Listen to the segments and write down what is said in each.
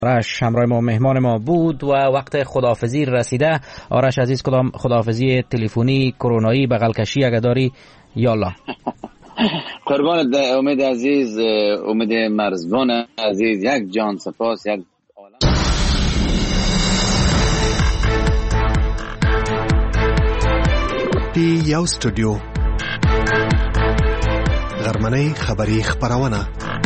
آرش همراه ما مهمان ما بود و وقت خداحافظی رسیده. آرش عزیز، کدام خداحافظی تلفنی کرونایی بغل کشی اگه داری یالا؟ قربان امید عزیز، امید مرزبان عزیز، یک جان سپاس، یک عالم. پی یو استودیو غرمنۍ خبری خبرونه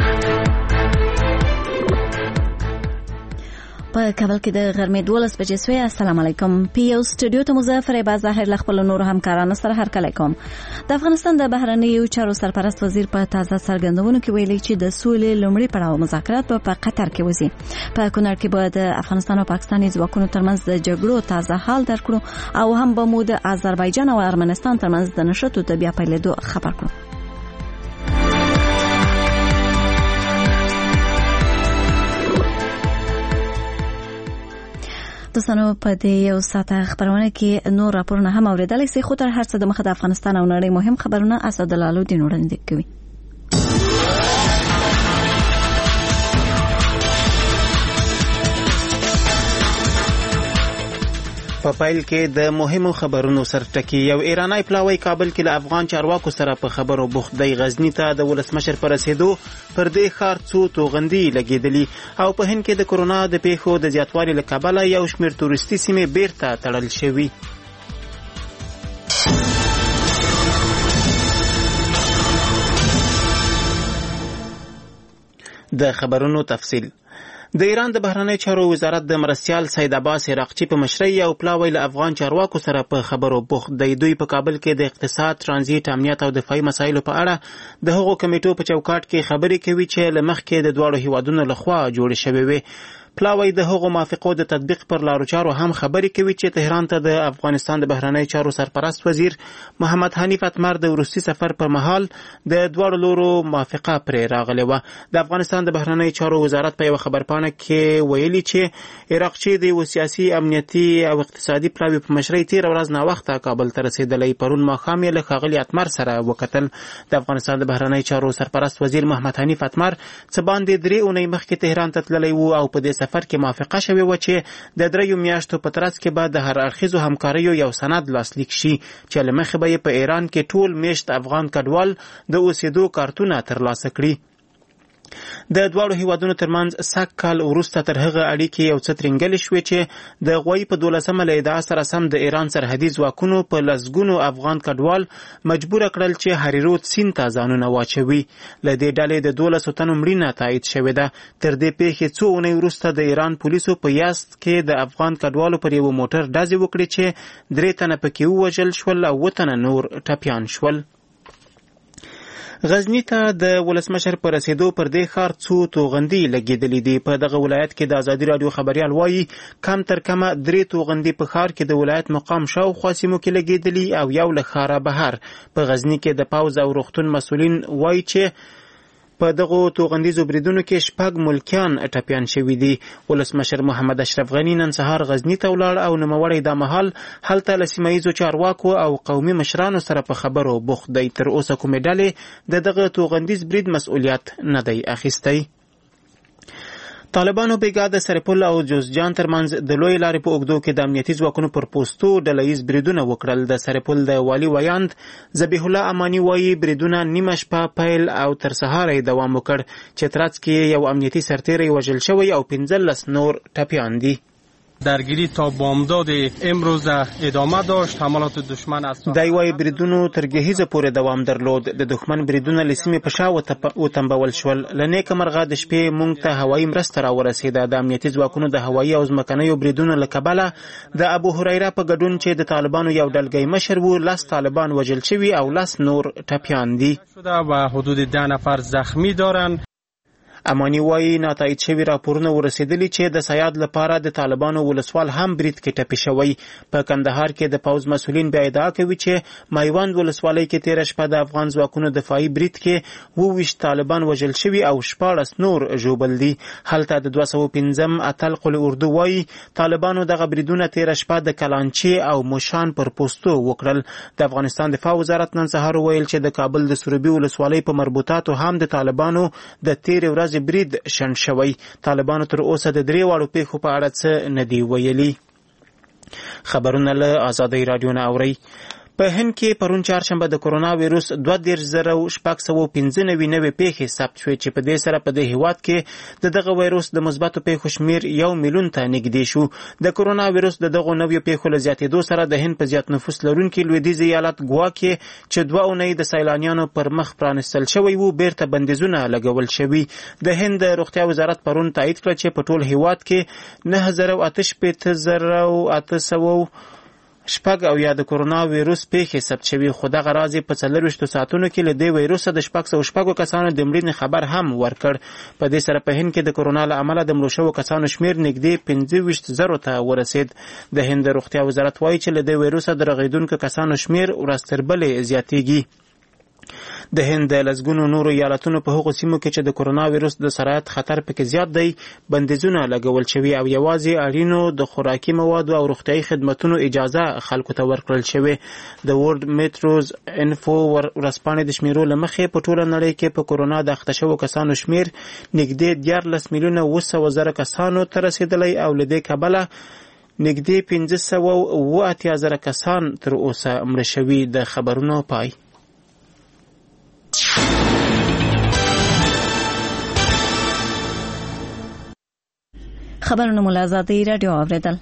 په کابل کې د غرمې 12 بجې سوی. السلام علیکم. پی یو استودیو ته مظفر با ظاهر ل خپل نور همکارانو سره هرکلی کوم. د افغانستان د بهرنیو چارو سرپرست وزیر په تازه څرګندونو کې ویلي چې د سولې لومړی پړاو مذاکرات په قطر کې وځي. په کونړ کې به د افغانستان او پاکستان ځواکونو ترمنځ د جګړو تازه حال درکړو او هم به مو د آذربایجان او ارمنستان ترمنځ د نشټو د بیا پیلېدو خبر کړو. دوستانو په دې یو ساعته خبرونه کې نور راپورونه هم اوریدلای شئ، خو تر هر څه د مخه د افغانستان او نړۍ مهم خبرونه اسدالله الدین وړاندې کوي. په پیل کې د مهمو خبرونو سرټکی. یو ایرانی پلاوی کابل کې له افغان چارواکو سره په خبرو بوخت دی. غزنی ته د ولسمشر پر رسیدو پر دې ښار څو توغندي لګېدلي او په هند کې د کرونا د پیښو د زیاتوالي له کبله یو شمېر تورستي سیمې بیرته تړل شوي. د خبرونو تفصیل. د ایران د بهرنی چارو وزارت د مرستیال سید عباس عراقچی په مشرۍ یو پلاوی له افغان چارواکو سره په خبرو بوخت دی. دوی په کابل کې د اقتصاد، ترانزیت، امنیت او دفاعي مسایلو په اړه د هغو کمیټو په چوکاټ کې خبرې کوي چې له مخکې د دواړو هیوادونو لخوا جوړې شوې وي. پلاوی د هغو موافقو د تطبیق پر لارو چارو هم خبرې کوي چې تهران ته د افغانستان د بهرنی چارو سرپرست وزیر محمد حنیف اتمر د وروستي سفر پر مهال د دواړو لورو موافقه پرې راغلې وه. د افغانستان د بهرنی چارو وزارت په یو خبرپاڼه کې ویلي چې عراقچی د یو سیاسي، امنیتي او اقتصادي پلاوی په مشرۍ تېره ورځ ناوخته کابل ته رسېدلی. پرون ماښام یې له ښاغلي اتمر سره وکتل. د افغانستان د بهرنی چارو سرپرست وزیر محمد حنیف اتمر څه باندې 3 اونۍ مخکې تهران ته تللی و او په دې سفر کې موافقه شوې وه چې د 3 میاشتو په ترڅ کې به د هر اړخیزو همکاریو یو سند لاسلیک شي چې له مخې به یې په ایران کې ټول میشت افغان کډوال د اوسېدو کارتونه ترلاسه کړي. د دواړو هیوادونو ترمنځ سږ کال وروسته تر هغه اړیکې یو څه ترینګلې شوې چې د غوی په 12مه له ادعا سره سم د ایران سرحدي ځواکونو په لسګونو افغان کډوال مجبوره کړل چې هریرود سیند ته ځانونه واچوي. له دې ډلې د 12 تنو مړینه تایید شوې ده. تر دې پیښې څو اونۍ وروسته د ایران پولیسو په یزد کې د افغان کډوالو پر یو موټر ډزې وکړې چې 3 تنه پکې ووژل شول او 7 تنه نور ټپیان شول. غزنی ته د ولسمشر پر رسیدو پر دې ښار څو توغندي لګېدلې دي. په دغه ولایت کې د ازادي راډیو خبریال وایي کم تر کمه 3 توغندي په ښار کې د ولایت مقام شاوخوا سیمو کې لګېدلي او یو له ښاره بهر. په غزنی کې د پوځ او روغتون مسؤلین وایي چې په دغو توغندیزو بریدونو کې 6 ملکیان ټپیان شوي دي. ولسمشر محمد اشرف غنی نن سهار غزنی ته ولاړ او نوموړی دا مهال هلته له سیمه ییزو چارواکو او قومي مشرانو سره په خبرو بوخت دی. تر اوسه کومې ډلې د دغه توغندیز برید مسؤلیت نه دی اخیستی. طالبانو بیګا د سرپل او جوزجان ترمنځ د لوی لارې په اوږدو کې د امنیتي ځواکونو پر پوستو ډلهییز بریدونه وکړل. د سرپل د والي ویاند ذبیح الله امانی وایي بریدونه نیمه شپه پیل او تر سهاره دوام وکړ چې ترڅ کې یو امنیتي سرتیری وژل شوی او 15 نور ټپیان دي. درگیری تا بامداد امروز ادامه داشت. حملات دشمن از دای وای بریدونو تر گهیزه پورې دوام درلود. د دښمن بریدونه لسیمه په شا وتنبول شول. لنیک مرغه د شپې مونږ ته هوایي مرسته راورسېده. د امنیتي ځواکونو د هوایي او ځمکنیو بریدونو له کبله د ابو هریره په ګډون چې د طالبانو یو ډلګۍ مشر و 10 طالبان وژل شوي او 10 نور ټپیان دي و حدود 10 نفر زخمی دارند. امانی وایي ناتایید شوي راپورونه ورسېدلي چې د سیاد لپاره د طالبانو ولسوال هم برید کې ټپي شوی. په کندهار کې د پوځ مسؤلین بیا ادعا کوي چې مایوند ولسوالۍ کې 13 شپه د افغان ځواکونو دفاعي برید کې 22 طالبان وژل شوي او 14 نور ژوبل دي. هلته د 215 اتل قل اردو وایي طالبانو دغه بریدونه 13 شپه د کلانچي او موشان پر پوستو وکړل. د افغانستان دفاع وزارت نن سهار ویل چې د کابل د سروبي ولسوالۍ په مربوطاتو هم د طالبانو د 13 ورځې یوازې برید شنډ شوی. طالبانو تر اوسه د 3 واړو پیښو په اړه څه نه دی ویلي. خبرونه له آزادۍ رادیو نه اورئ. په هند کې پرون چهارشنبه د کرونا وایروس 2,695 نوې پیښې ثبت شوې چې په دې سره په دې هیواد کې د دغه وایروس د مثبتو پیښو شمیر 1 میلیون ته نږدې شو. د کرونا وایروس د دغو نویو پیښو له زیاتېدو سره د هند په زیات نفوس لرونکي لویدیځ ایالت ګوا کې چې 2 اونۍ د سیلانیانو پر مخ پرانستل شوی وو بیرته بندیزونه لګول شوي. د هند روغتیا وزارت پرون تایید کړ چې په ټول هیواد کې 9,800 شپږ او یا د کرونا وایروس پیښې ثبت شوي، خو دغه راز په 24 ساعتونو کې له دې وایروسه د 606 کسانو د مړینې خبر هم ورکړ. په دې سره په هند کې د کرونا له امله د مړو شوو کسانو شمیر نږدې 25,000 ته ورسید. د هند روغتیا وزارت وایي چې له دې وایروسه د رغېدونکو کسانو شمیر ورځ تر بلې زیاتېږي. د هند د لسګونو نورو ایالتونو په هغو سیمو کې چې د کرونا وایروس د سرایت خطر پکې زیات دی بندیزونه لګول شوي او یوازې اړینو د خوراکي موادو او روغتیايي خدمتونو اجازه خلکو ته ورکړل شوې. د ورلد میټروز انفو ورځپاڼې د شمیرو له مخې په ټوله نړۍ کې په کرونا د اخته شوو کسانو شمیر نږدې 14,900,000 کسانو ته رسېدلی او له دې کبله نږدې 580,000 کسان تر اوسه مړه شوي. د خبرونو پای. خبرونه مو آزادۍ رادیو اوریدل.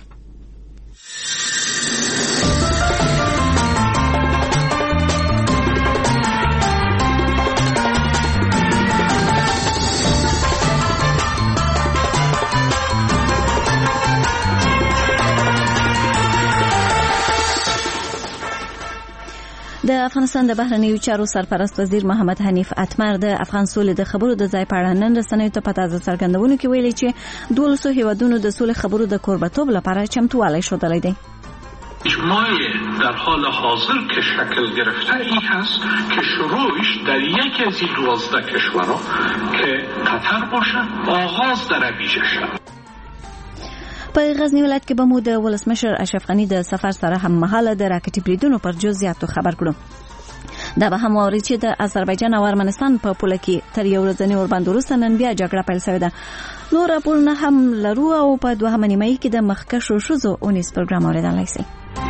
د افغانستان د بهرنیو چارو سرپرست وزیر محمد حنیف اتمر د افغان سولې د خبرو د ځای په اړه نن رسنیو ته په تازه څرګندونو کې ویلي چې 12 هیوادونو د سولې خبرو د کوربه‌توب لپاره چمتووالی ښودلی دی. اجماع در حال حاضر که شکل گرفته ای هست که شروعش در یکی از این 12 کشورها که قطر باشد آغاز در ویژه شد. په غزنی ولایت کې به مو د ولسمشر اشرف غنی د سفر سره هم مهاله د راکټي بریدونو پر جزئیاتو خبر کړو. دا به هم واوري چې د آذربایجان او ارمنستان په پوله کې تر یو ورځنی اوربند وروسته نن بیا جګړه پیل شوې ده. نور راپورونه هم لرو او په دوهمه نیمایي کې د مخکښو ښځو اونیز پروګرام اوریدلای شئ.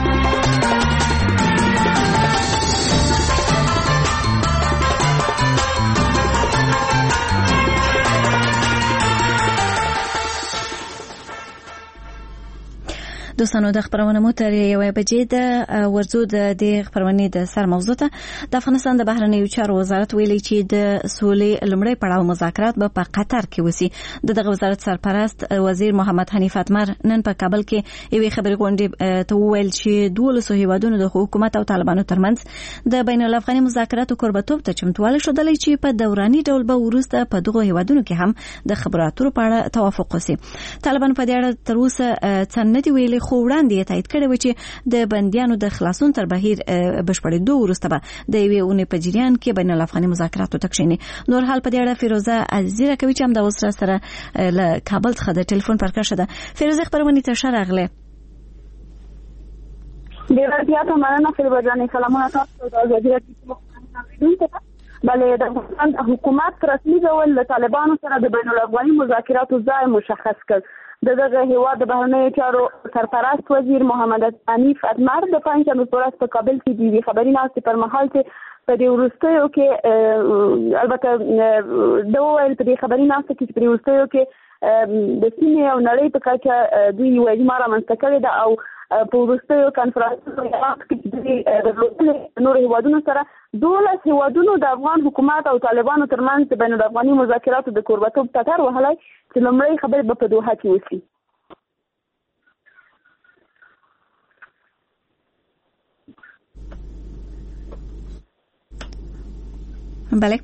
دوستانو د خبرونه مو تر 1 بجې د ورځو د خبرونې د سر موضوع ته د افغانستان د بهرنیو چارو وزارت ویلي چې د سولې لومړی پړاو مذاکرات به په قطر کې وسی. دغه وزارت سرپرست وزیر محمد حنیف اتمر نن په کابل کې یوې خبري غونډې ته وویل چې 12 هیوادونو د حکومت او طالبانو ترمنځ د بین الافغاني مذاکراتو کوربه‌توب ته چمتووالی ښودلی چې په دوراني ډول به وروسته په دغه هیوادونو کې هم د خبرو اترو په اړه توافق وسی. طالبان په دې اړه تر اوسه څه نه دی ویلي، خو وړاندې تایید کړی و چې د بندیانو د خلاصون تر بهیر بشپړېدو وروسته به د یوې اونۍ په جریان کې بین الافغاني مذاکراتو ته کښېني. نور حال په دې اړه فیروزه عزیزی راکوي چې هم د اوس سره له کابل څخه د ټلیفون پر کرښه ده. فیروزه خبرونه ته ښه راغله. ډېر زیاته مننه فیروزه جانې. سلامونه تاسو ته. وزارت بله د افغانستان حکومت رسمي ډول له طالبانو سره د بین الافغاني مذاکراتو ځای مشخص کړ. دغه هیواد د بهرنیو چارو سرپرست وزیر محمد حنیف اتمر د پنځمې په ورځ په کابل کې د خبري ناستې پر مهال چې په دې وروستیو کې البته د ویل په دې خبري ناستې کې په دې وروستیو کې د سیمې او نړۍ په کچه دوی یو اجماع رامنځته کړې ده او په وروستیو کنفرانسونو کې د نورو هیوادونو سره 12 هیوادونو د افغان حکومت او طالبانو ترمنځ د بین الافغاني مذاکراتو د کوربه‌توب ټټر وهلی چې لومړی خبرې به په دوحه کې وشي. بله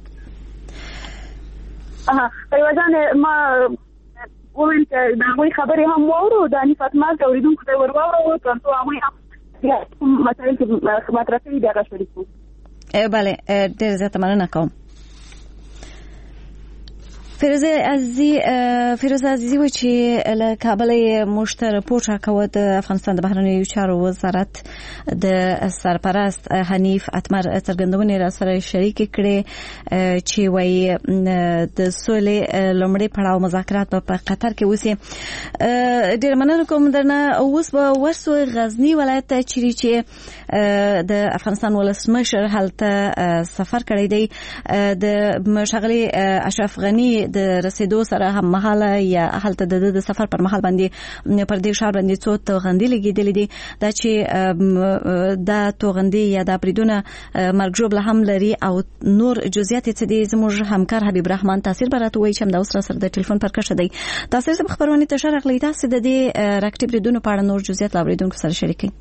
پریوازان ما وویل چې د هغوی خبرې هم واورو د حنیف اتمر د اورېدونکو ته ور واورو تر څو هغوی هم مسایل چې مطرح شوي دي هغه شریک کړو. بله ډېر زیاته مننه کوم. فیروز عزیزی و چې له کابل موږ ته راپور راکوه د افغانستان د بهرنیو چارو وزارت د سرپرست حنیف اتمر څرګندونې را سره شریکې کړې چې وایي د سولې لومړی پړاو مذاکرات په قطر کې وشي. ډېر مننه کوم درنه. اوس به ورسو غزني ولایت ته چې د افغانستان ولسمشر هلته سفر کړی دی. د ښاغلي اشرف غني د رسیدو سره هم مهاله یا هلته د سفر پر مهال باندې پر دې ښار باندې څو توغندي لګېدلې دي دا چې دا توغندي یا دا بریدونه مرګ ژوبله هم لري او نور جزئیات څه دي. زموږ همکار حبیب رحمان تاثیر براته وایي چې همدا اوس را سره د ټلیفون پر کښه دی. تاثیر صاحب خبرونه ته ښه راغلی. تاسو د دې راکټي بریدونو په اړه نور جزئیات له اوریدونکو سره شریکئ.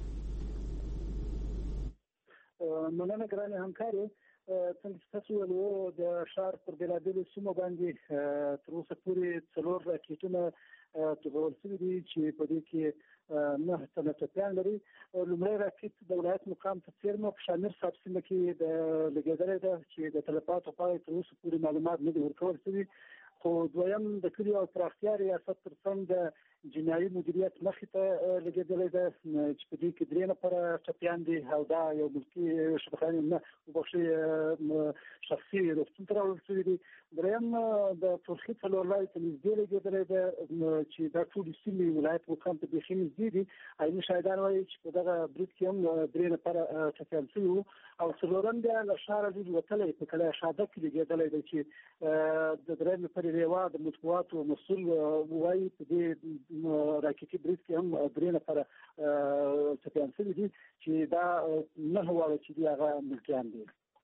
مننه ګرانې همکارې. څنګه چې تاسو ویلو د ښار پر بېلابېلو سیمو باندې تر اوسه پورې 4 راکټونه توغول شوي دي چې په دې کې 9 تنه ټپیان لري. لومړی راکټ د ولایت مقام په څیرمه په شامر صاحب سیمه کې د لګېدلی ده چې د تلفاتو په اړه تر اوسه پورې معلومات نه دي ورکول شوي. خو دویم د کلي او پراختیا ریاست ترڅنګ د جنایي مدیریت مخې ته لګېدلی ده چې په دې کې 3 نفره ټپیان دي او دا یو ملکي شبخانې نه وبخښئ شخصي روغتون ته راوړل شوي دي. دریم د فرخي څلور لارې ته نږدې لګېدلی ده چې دا ټولې سیمې ولایت مقام ته بیخي نږدې دي. عیني شاهدان وایي چې په دغه برید کې هم 3 نفره ټپیان شوي وو. او څلورم بیا له ښاره لږ وتلی په کلی شاده کې لګېدلی دی چې د درېیم پرې ریوا د مطبوعاتو مسؤل وایي په دې راکټي برید کې هم 3 نفره ټپیان شوي دي چې دا 9 واړه چې دي هغه ملکیان دي.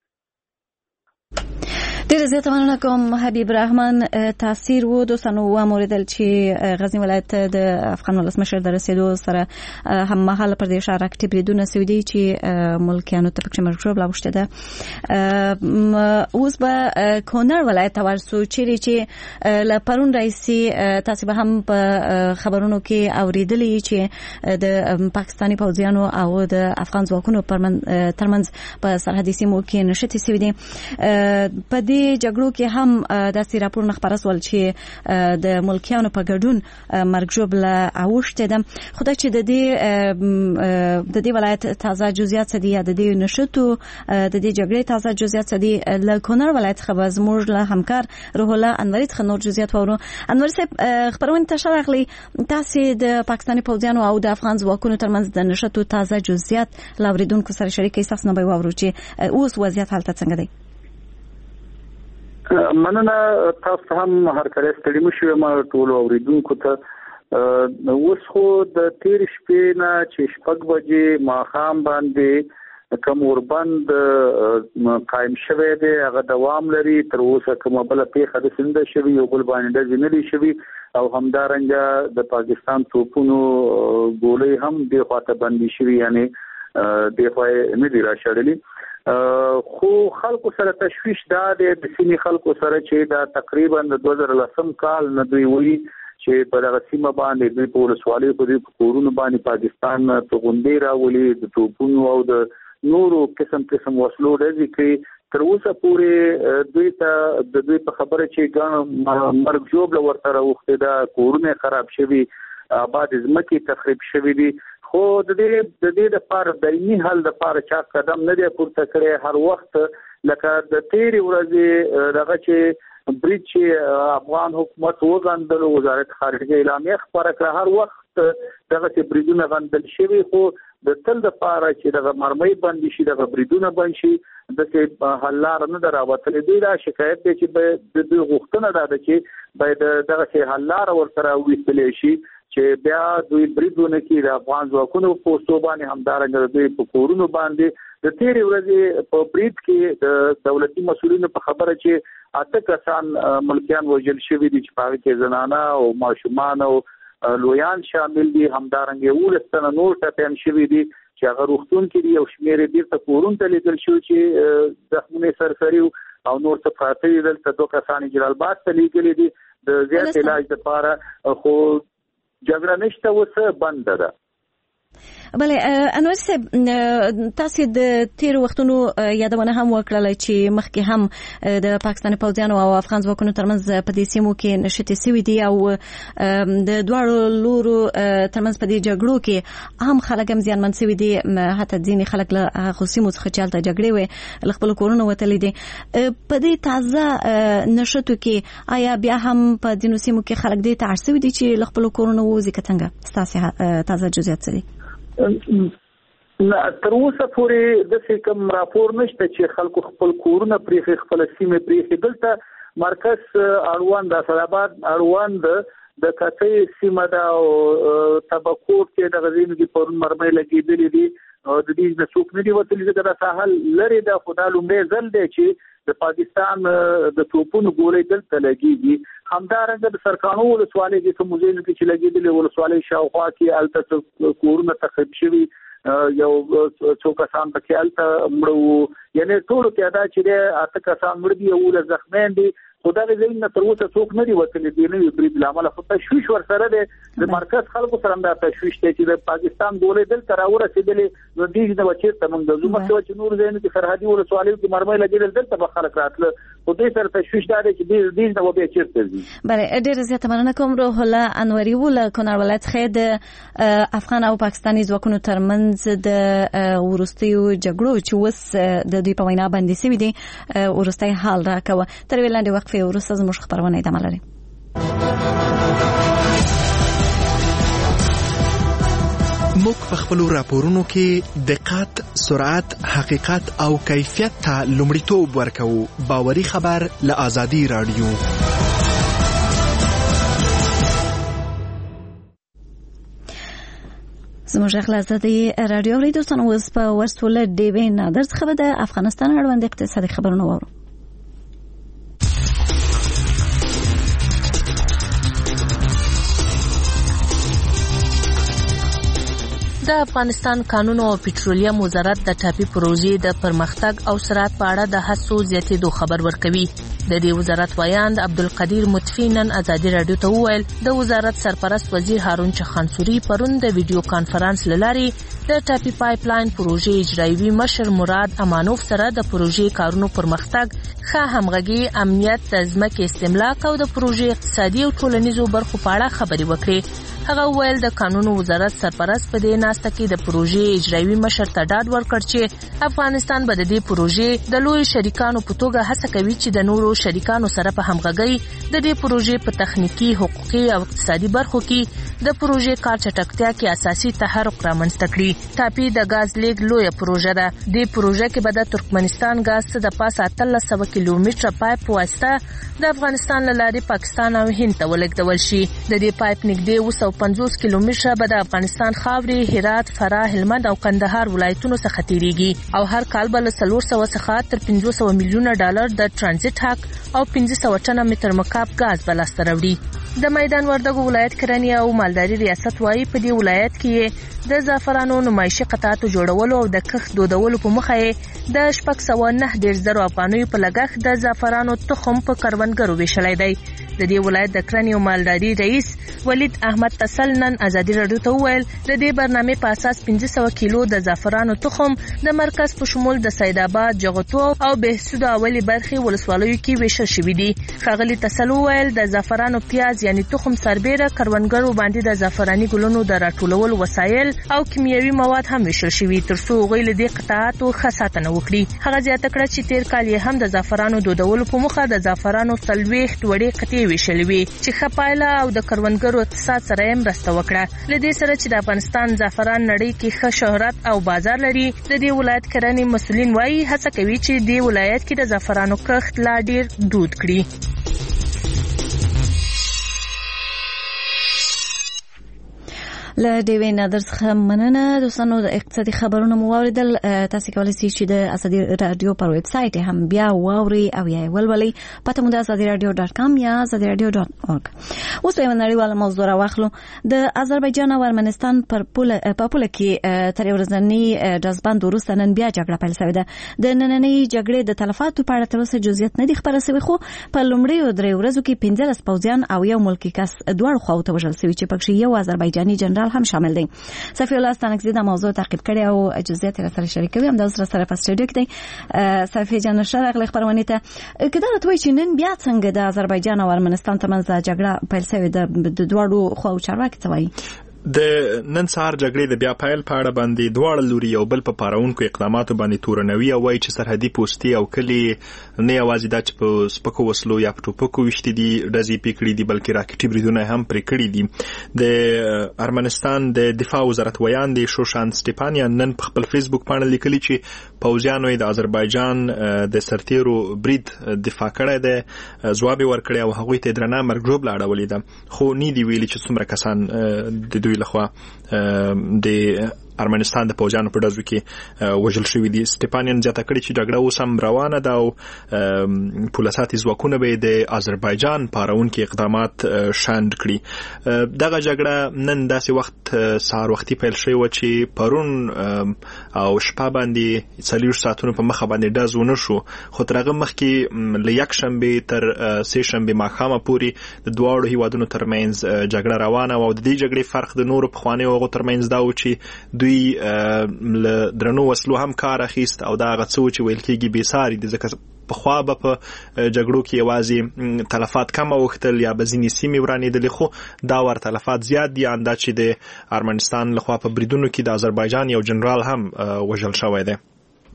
ډېر زیاته مننه کوم حبیب رحمان. تاثیر و دوستانو واوریدل چې غزنی ولایت د افغان ولسمشر د رسیدو سره هم مهاله پر دې ښار راکټي بریدونه شوي دي چې ملکیانو ته پکې مرګ ژوبله اوښتې ده. اوس به کونړ ولایت ته ورسو چیرې چې له پرون راهیسې تاسې به هم په خبرونو کې اورېدلي چې د پاکستاني پوځیانو او د افغان ځواکونو ترمنځ په سرحدي سیمو کې نښتې شوي دي. په دې جګړو کې هم داسې راپورونه خپاره شول چې د ملکیانو په ګډون مرګ ژوبله اوښتې ده. خو دا چې د دې ولایت تازه جزئیات څه دي یا د دې نښتو د دې جګړې تازه جزئیات څه دي له کونړ ولایت څخه به زموږ له همکار روح الله انوري څخه نور جزئیات واورو. انوري صاحب خبرونه ته ښه راغلی. تاسې د پاکستاني پوځیانو او د افغان ځواکونو ترمنځ د نښتو تازه جزئیات له اوریدونکو سره شریکئ. ستاسو نه به واورو چې اوس وضعیت هلته څنګه دی. مننه. تاسو هم هرکله ستړي مو شوي ما ټول اوریدونکو ته. اوس خو د تیر شپې نه چې 6 بجې ماښام باندې کوم اوربند قائم شوی دی هغه دوام لري. تر اوسه کومه بل پیښه د سند شوی یو بل باندې د زمري شوی او همدارنګه د پاکستان توپونو ګولې هم د خواته باندې شوی یعنی د خوای نه دی را شړلې. خو خلکو سره تشویش دا د سیمې خلکو سره چې دا تقریبا د 2010 کال نه دوی وی چې په دغه سیمه باندې د پولیسوالي په کورونو باندې پاکستان توغندې راولي د توپونو او د نورو قسم وسلو راځي کې تر اوسه پورې دوی ته د دوی په خبره چې ګڼ مرګ ژوبله ورته راوښتې ده. کورونه خراب شوي، آباد ځمکې تخریب شوي دي. خو د دې لپاره دایمي حل لپاره چا قدم نه دی پورته کړی. هر وخت لکه د تیرې ورځې دغه چې برید چې افغان حکومت وغندلو وزارت خارجه اعلامیه خپاره کړه هر وخت دغه چې بریدونه غندل شوي. خو د تل دپاره چې دغه مرمۍ بندي شي دغه بریدونه بند شي داسې حل لاره نه ده راوتلې. دوی دا شکایت دی چې د دوی غوښتنه دا ده چې باید دغسې حل لاره ورسره وویستلی شي چې بیا دوی بریدونه کې د افغان ځواکونو په پوستو باندې همدارنګه دوی په کورونو باندې د تیرې ورځې په برید کې د دولتي مسؤلینو په خبره چې 8 کسان ملکیان وژل شوي دي چې په هغې کې زنانه او ماشومان او لویان شامل دي. همدارنګه 19 تنه نور ټپیان شوي دي چې هغه روغتون کې دي. یو شمېر یې بیرته کورونو ته لیږل شوي چې زخمونه یې سرسري او نور څه پراته دي. دلته 2 کسان جلال آباد ته لیږلي دي د زیات علاج لپاره. خو جګړه نشته، اوس بنده ده. بله انور صاحب تاسو د تیر وختونو یادونه هم وکړه چې مخکې هم د پاکستان پوځیانو او افغان ځواکونو ترمنځ په دې سیمو کې نشټې سوي دي او د دواړو لورو ترمنځ په دې جګړو کې هم خلک هم زیانمن سوي دي، حتی ځینې خلک له هغو سیمو څخه چې هلته جګړې وې له خپلو کورونو وتلي دي. په دې تازه نشټو کې آیا بیا هم په ځینو سیمو کې خلک دې ته اړ سوي دي چې له خپلو کورونو ووځي که څنګه؟ ستاسې تازه جزئیات څه دي؟ تر اوسه پورې داسې کوم راپور نشته چې خلکو خپل کورونه پرېښي، خپل سیمې پرېښي. دلته مرکز اړوند د اسداباد اړوند د کڅۍ سیمه ده او تبکوټ کې د غزینو کې پرون مرمۍ لګېدلې دي او د دې نه څوک نه دي وتلي، ځکه دا ساحل لرې ده. خو دا لومړی ځل دی چې د پاکستان د توپونو ګولۍ دلته لګېږي. همدارنګه د سرکانو ولسوالۍ کې کوم ځایونو کې چې لګېدلې ولسوالۍ شاوخوا کې هلته کورونه تخریب شوي، یو څو کسان پکې هلته مړه وو. یعنې ټولو کې دا چې دی 8 کسان مړه دي، 11 زخمیان دي. خو دغه ځایونه نه تر اوسه څوک نه دي وتلي د نوي برید له امله. خو تشویش ورسره دی، د مرکز خلکو سره هم دا تشویش دی چې د پاکستان ګولۍ دلته راورسېدلې، نو دې نه به چېرته موږ د ځو. مخکې چې نور ځایونو کې سرحدي ولسوالیو کې مرمۍ لګېدل، دلته به خلک راتله. خو دې سره تشویش دا دی چې دې نه به بیا چېرته ځي. بله، ډېره زیاته مننه کوم. روح الله انوري و له کونړ ولایت څخه د افغان او پاکستاني ځواکونو ترمنځ د وروستیو جګړو چې اوس د دوی په وینا بندي سوي دي وروستی حال راکوه. تر یوې لنډې وقفې وروسته زموږ خپرونه ادامه لري. موږ په خپلو راپورونو کې دقت، سرعت، حقیقت او کیفیت ته لومړیتوب ورکوو. باوري خبر له آزادي رادیو. زموږ غږ آزادي رادیو اوري. دوستان اوس په ورسو له ډیوې نادر څخه به د افغانستان اړوند اقتصادي خبرونه واورو. د افغانستان کانونو او پټرولیم وزارت د ټاپي پروژې د پرمختګ او سرعت په اړه د هڅو زیاتېدو خبر ورکوي. د دې وزارت ویاند عبدالقدیر مطفی نن ازادي رادیو ته وویل د وزارت سرپرست وزیر هارون چخانسوري پرون د ویډیو کانفرنس له لارې د ټاپي پایپ لاین پروژې اجرایوي مشر مراد امانوف سره د پروژې کارونو پرمختګ، ښه همغږي، امنیت، د ځمکې استملاک او د پروژې اقتصادي او ټولنیزو برخو په اړه خبرې وکړې. هغه ویل د قانون وزارت سرپرست په دې ناسته کې د پروژې اجرایوي مشر ته ډاډ ورکړ چې افغانستان به د دې پروژې د لوی شریکانو په توګه هڅه کوي چې د نورو شریکانو سره په همغږۍ د دې پروژې په تخنیکی، حقوقي او اقتصادي برخو کې د پروژې کار چټکتیا کې اساسي تحرک رامنځته کړي. ټاپي د غاز لیږد لویه پروژه ده. دې پروژه کې به د ترکمنستان غاز څخه د پاسه 1300 کیلومتره پایپ په واسطه د افغانستان له لارې پاکستان او هند ته ولېږدول شي. د دې پایپ نږدې 250 کیلومتره به د افغانستان خاورې، هرات، فراه، هلمند او کندهار ولایتونو څخه تیریږي او هر کال به له 400 څخه تر 500 میلیونه ډالر د ترانزیت حق او 1500 ټنه متر مکعب غاز به لاسته راوړي. د میدان وردګو ولایت کرنې او مالداري ریاست وايي په دې ولایت کې د زعفرانو نمایشي قطعاتو جوړولو او د کښت دودولو په مخه د 609 افغانیو په لګښت د زعفرانو تخم په کروندګرو ویشلای دی. د دې ولایت د کرنې او مالداري رئیس ولید احمد تسل نن ازادي رادیو ته وویل د دې برنامې په اساس 1500 کیلو د زعفرانو تخم د مرکز په شمول د سید آباد، جغتو او بهسود اولی برخې ولسوالیو کې ویشل شوي دي. ښاغلي تسل وویل د زعفرانو پیاز یعنی تخم سربېره کروندګرو باندې د زعفراني ګلونو د راټولولو وسایل او کیمیاوي مواد هم ویشل شوي ترڅو هغوی له دې قطعاتو ښه ساتنه وکړي. هغه زیاته کړه چې تیر کال یې هم د زعفرانو دودولو په موخه د زعفرانو 40 وړې قطعې ویشلې وې چې ښه پایله او د کروندګرو اقتصاد سره یې مرسته وکړه. له دې سره چې د افغانستان زعفران نړۍ کې ښه شهرت او بازار لري، د دې ولایت کرنې مسؤلین وایي هڅه کوي چې دې ولایت کې د زعفرانو کښت لا ډیر دود کړي. له ډیوې نادر څخه مننه. دوستانو د اقتصادي خبرونه مو واوریدل. تاسو کولی شئ چې د ازادي رادیو پر ویب سایت هم بیا واوري او یا ولولئ. پته مو د azadiradio.com یا azadiradio.org. اوس په نړیواله موضوع راوخلو. د آذربایجان او ارمنستان په پوله کې تر ورځنی جذبان وروسته نن بیا جګړه پیل شوې ده. د نننۍ جګړې د تلفاتو په اړه تر اوسه جزئیات نه دي خبره شوي، خو په لومړیو 3 ورځو کې 15 پوځیان او یو ملکی کس دواړو خواو ته وژل شوي چې پکې یو آذربایجاني جنرال جنرال هم شامل دي. صفی الله ستانکزی د موضوع تعقیب کړي او جزئیات سره شریکوي. هم د اوس سره په سټوډیو کې دی. صفی جان شرغلی خبرونه ته کله توي چې نن بیا څنګه د آذربایجان او ارمنستان ترمنځ جګړه پیل شوې د دوړو خو چارواکي څه وایي؟ د نن سهار جګړې د بیا پیل په اړه باندې دواړه لوري یو بل په پاراونکو اقداماتو باندې تورنوي او وایي چې سرحدي پوستي او کلی نه یوازې دا چې په سپکو وسلو یا په ټوپکو وشتي دي ډزې پکړې دي بلکې راکټي بریدونه هم پرې کړي دي. د ارمنستان د دفاع وزارت ویان دي شوشان سټيپانیان نن په خپل فیسبوک باندې لیکلي چې پوځیانو د آذربایجان د سرتیرو برید دفاع کړی دی، ځواب ورکړی او هغوی ته درنه مرګ ژوبله اړولې ده، خو نه دی ویلي چې څومره کسان د دوی لخوا د ارمنستان د پوځیانو په ډزو کې وژل شوي دي. سټيپانیان زیاته کړي چې جګړه اوس هم روانه ده او پولیساتي ځواکونه به د آذربایجان پاراونکي اقدامات شاند کړي. دغه جګړه نن داسې وخت سهار وختي پیل شوې وه چې پرون او شپه باندې 40 ساعتونو په مخه باندې ډز ونه شو، خو تر هغه مخکې له یکشنبې تر سه شنبې ماښامه پورې د دواړو هیوادونو ترمنځ جګړه روانه وه او د دې جګړې فرق د نورو پخوانیو هغو ترمنځ دا و چې دوی له درنو وسلو هم کار اخیست او دا هغه څه چې ویل کېږي بېساري دي، ځکه پخوا به په جګړو کې یوازې تلفات کم اوښتل یا به ځینې سیمې ورانېدلې، خو دا ور تلفات زیات دي. اندا چې د ارمنستان لخوا په بریدونو کې د آذربایجان یو جنرال هم وژل شوی دی.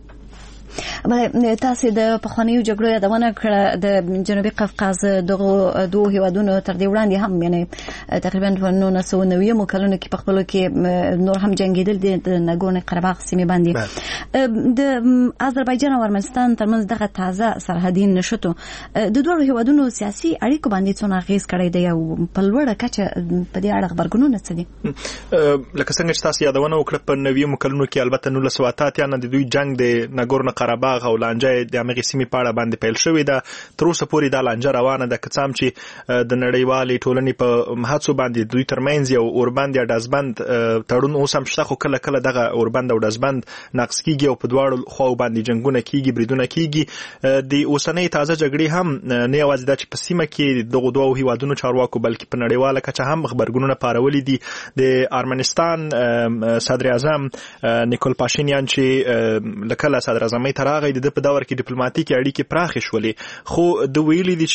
بله تاسو د پخوانیو جګړو یادونه کړه د جنوبي قفقاز دغه دوه هیوادونو تر دې وړاندې هم یعنی تقریبا په 1990 کلونو کې په خپلو کې نور هم جنگیدل د ناګورنو قرهباغ سیمې باندې. د آذربایجان او ارمنستان ترمنځ دغه تازه سرحدي نشټو د دوه هیوادونو سیاسي اړیکو باندې څونه اغیز کړی دی او په لوړه کچه په دې اړه خبرګونونه څه دي؟ لکه څنګه چې تاسو یادونه وکړه په 90 کلونو کې البته 1988 نه د دوی جنگ د ناګورنو قرهباغ او لانجه د امریکا سیمې په اړه باندې پیل شوې ده. تر اوسه پورې دا لانجه روانه ده، که څه هم چې د نړیوالې ټولنې په هڅو باندې دوی ترمنځ یو اوربند یا ډزبند تړون اوس هم شته، خو کله کله دغه اوربند او ډزبند نقض کیږي او په دواړو خواو باندې جنگونه کیږي، بریدونه کیږي. د اوسنۍ تازه جګړې هم نه یوازې دا چې په سیمه کې دغه دوه هیوادونو چارواکو بلکې په نړیواله کچه هم خبرګونونه پارولي دي. د ارمنستان صدر اعظم نیکول پاشینیان چې لکه صدر اعظم تر هغه د په دور کې ډیپلوماټیکي اړیکې پراخې شولې، خو د ویلي دي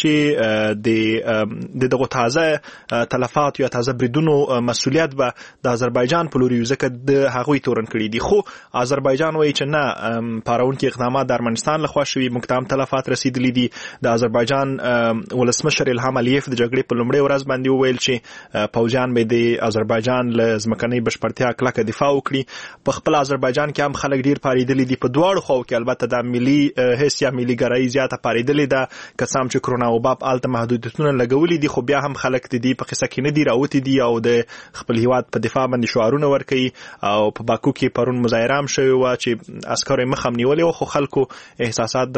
چې د دغه تازه تلفات یا تازه بریدونو مسؤلیت به د آذربایجان په لوري ځکه د هغوی تورن کړي دي. خو آذربایجان وایي چې نه، پاراونکي اقدامات د ارمنستان لخوا شوي، موږ ته هم تلفات رسیدلي دي. د آذربایجان ولسمشر الهام الیف د جګړې په لومړۍ ورځ باندې وویل چې پوځیان به د آذربایجان له ځمکنۍ بشپړتیا کلکه دفاع وکړي. په خپل آذربایجان کې هم خلک ډیر پاریدلي دي په دواړو خواو کې، البته د ملي حس یا ملي ګرایي زیاته پاریدلې ده، که څه هم چې کرونا وبا په الته محدودیتونه لګولي دي، خو بیا هم خلک د دې په قصه کې نه دي راوتي دي او د خپل هیواد په دفاع باندې شعارونه ورکوي. او په باکو کې پرون مظاهره هم شوې وه چې عسکرو یې مخ هم نیولې وه، خو خلکو احساسات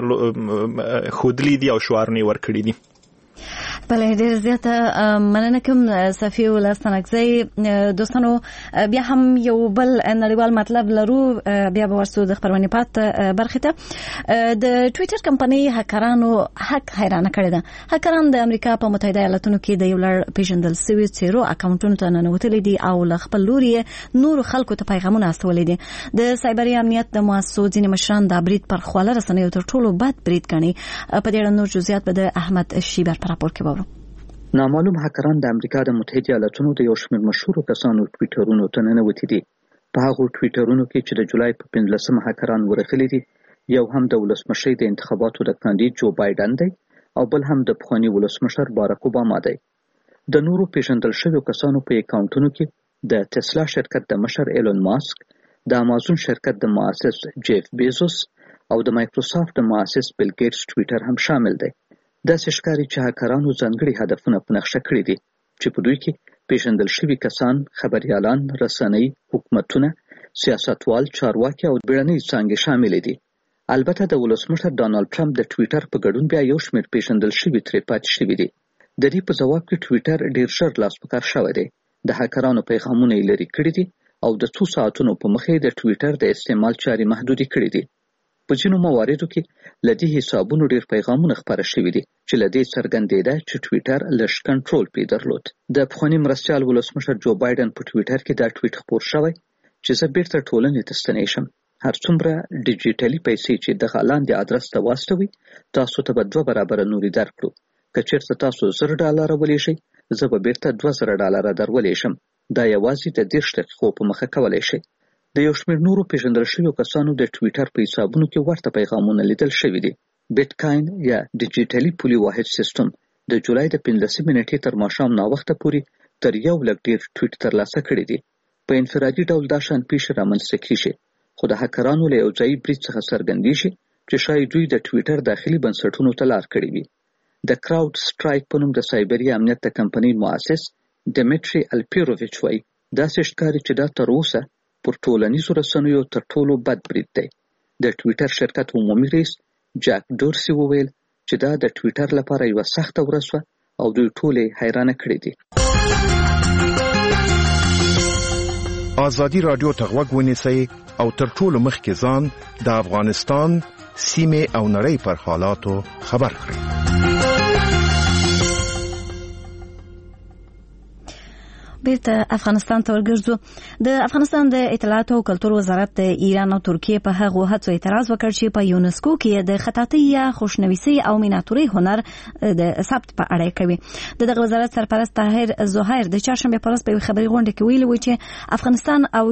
ښودلي دي او شعارونه یې ورکړي دي. بله ډېر زیاته مننه کوم صفی الله ستانکزی. دوستانو بیا هم یو بل نړیوال مطلب لرو، بیا به ورسو د خبرونې پات برخې ته. د ټویټر کمپنۍ هکرانو حق حیرانه کړې ده. هکران د امریکا په متحده ایالاتونو کې د یو لړ پیژندل شوي څیرو اکاونټونو ته ننوتلي دي او له خپل لوري نورو خلکو ته پیغامونه استولي دي. د سایبري امنیت د مؤسسو ځینې مشران دا برید پر خواله رسنیو تر ټولو بد برید ګڼي. په دې اړه نور جزئیات به د احمد شیبر په راپور کې واورو. نامعلوم هکران د امریکا د متحده ایالاتونو د یو شمېر مشهورو کسانو ټویټرونو ته ننوتي دي. په هغو ټویټرونو کې چې د جولای په 15 هکران ورغلي دي، یو هم د ولسمشر د انتخاباتو د کاندید جو بایدن دی او بل هم د پخواني ولسمشر باراک اوباما دی. د نورو پیژندل شویو کسانو په اکاونټونو کې د ټسلا شرکت د مشر ایلون ماسک، د امازون شرکت د مؤسس جیف بیزوس او د مایکروسافت د مؤسس بیل ګیټس ټویټر هم شامل دی. داسې ښکاري چې هکرانو ځانګړي هدفونه په نقشه کړي دي چې په دوی کې پیژندل شوي کسان، خبریالان، رسنۍ، حکومتونه، سیاستوال، چارواکي او بیړنۍ څانګې شاملې دي. البته د ولسمشر ډانالډ ټرمپ د ټویټر په ګډون بیا یو شمېر پیژندل شوي ترې پاتې شوي دي. د دې په ځواب کې ټویټر ډېر ژر لاس په کار شوی دی. د هکرانو پیغامونه یې لرې کړي دي او د څو ساعتونو په مخې د ټویټر د استعمال چارې محدودې کړي دي. په ځینو مواردو کې له دې حسابونو ډېر پیغامونه خپاره شوي دي چې له دې څرګندېده چې ټویټر لږ کنټرول پرې درلود. د پخواني مرستیال ولسمشر جو بایدن په ټویټر کې دا ټویټ خپور شوی چې زه بیرته ټولنې ته ستنی شم. هر څومره ډیجیټلي پیسې چې دغه لاندې ادرس ته واستوي تاسو ته به 2 برابره نورې درکړو. که چېرته تاسو $100 ولېږئ زه به بیرته $2,000 درولېږم. دا یوازې د 30 دقیقو په مخه کولی شئ. د یو شمېر نورو پیژندل شویو کسانو د ټویټر په حسابونو کې ورته پیغامونه لیدل شوي دي. بیټکاین یا ډیجیټلي پولي واحد سیستم د جولای د 15 نیټې تر ماښام ناوخته پورې تر 1 لک ډېر ټویټ ترلاسه کړي دي. په انفرادي ډول دا شان پیښې رامنځته کیږي، خو د هکرانو له یو ځایي برید څخه څرګندېږي چې شاید دوی د ټویټر داخلي بنسټونو ته لار کړې وي. د کراود سټرایک په نوم د سایبري امنیت د کمپنۍ مؤسس ډیمیټري الپیروویچ وایي داسې ښکاري چې دا تر اوسه پر ټولنیزو رسنیو تر ټولو بد برید دی. د ټویټر شرکت عمومي رئیس جاک ډورسي وویل چې دا د ټویټر لپاره یوه سخته ورځ وه او دوی ټول یې حیرانه کړي دي. ازادي راډیو ته غوږ ونیسئ او تر ټولو مخکې ځان د افغانستان سیمې او نړۍ پر حالاتو خبر کړئ. بیرته افغانستان ته ورګرځو. د افغانستان د اطلاعات او کلتور وزارت د ایران او ترکیه په هغو هڅو اعتراض وکړ چې په یونسکو کې د خطاطۍ یا خوشنویسۍ او میناتورۍ هنر د ثبت په اړه کوي. دغه وزارت سرپرست طاهر زهیر د چهارشنبه په ورځ په خبري غونډه کې ویلي و چې افغانستان او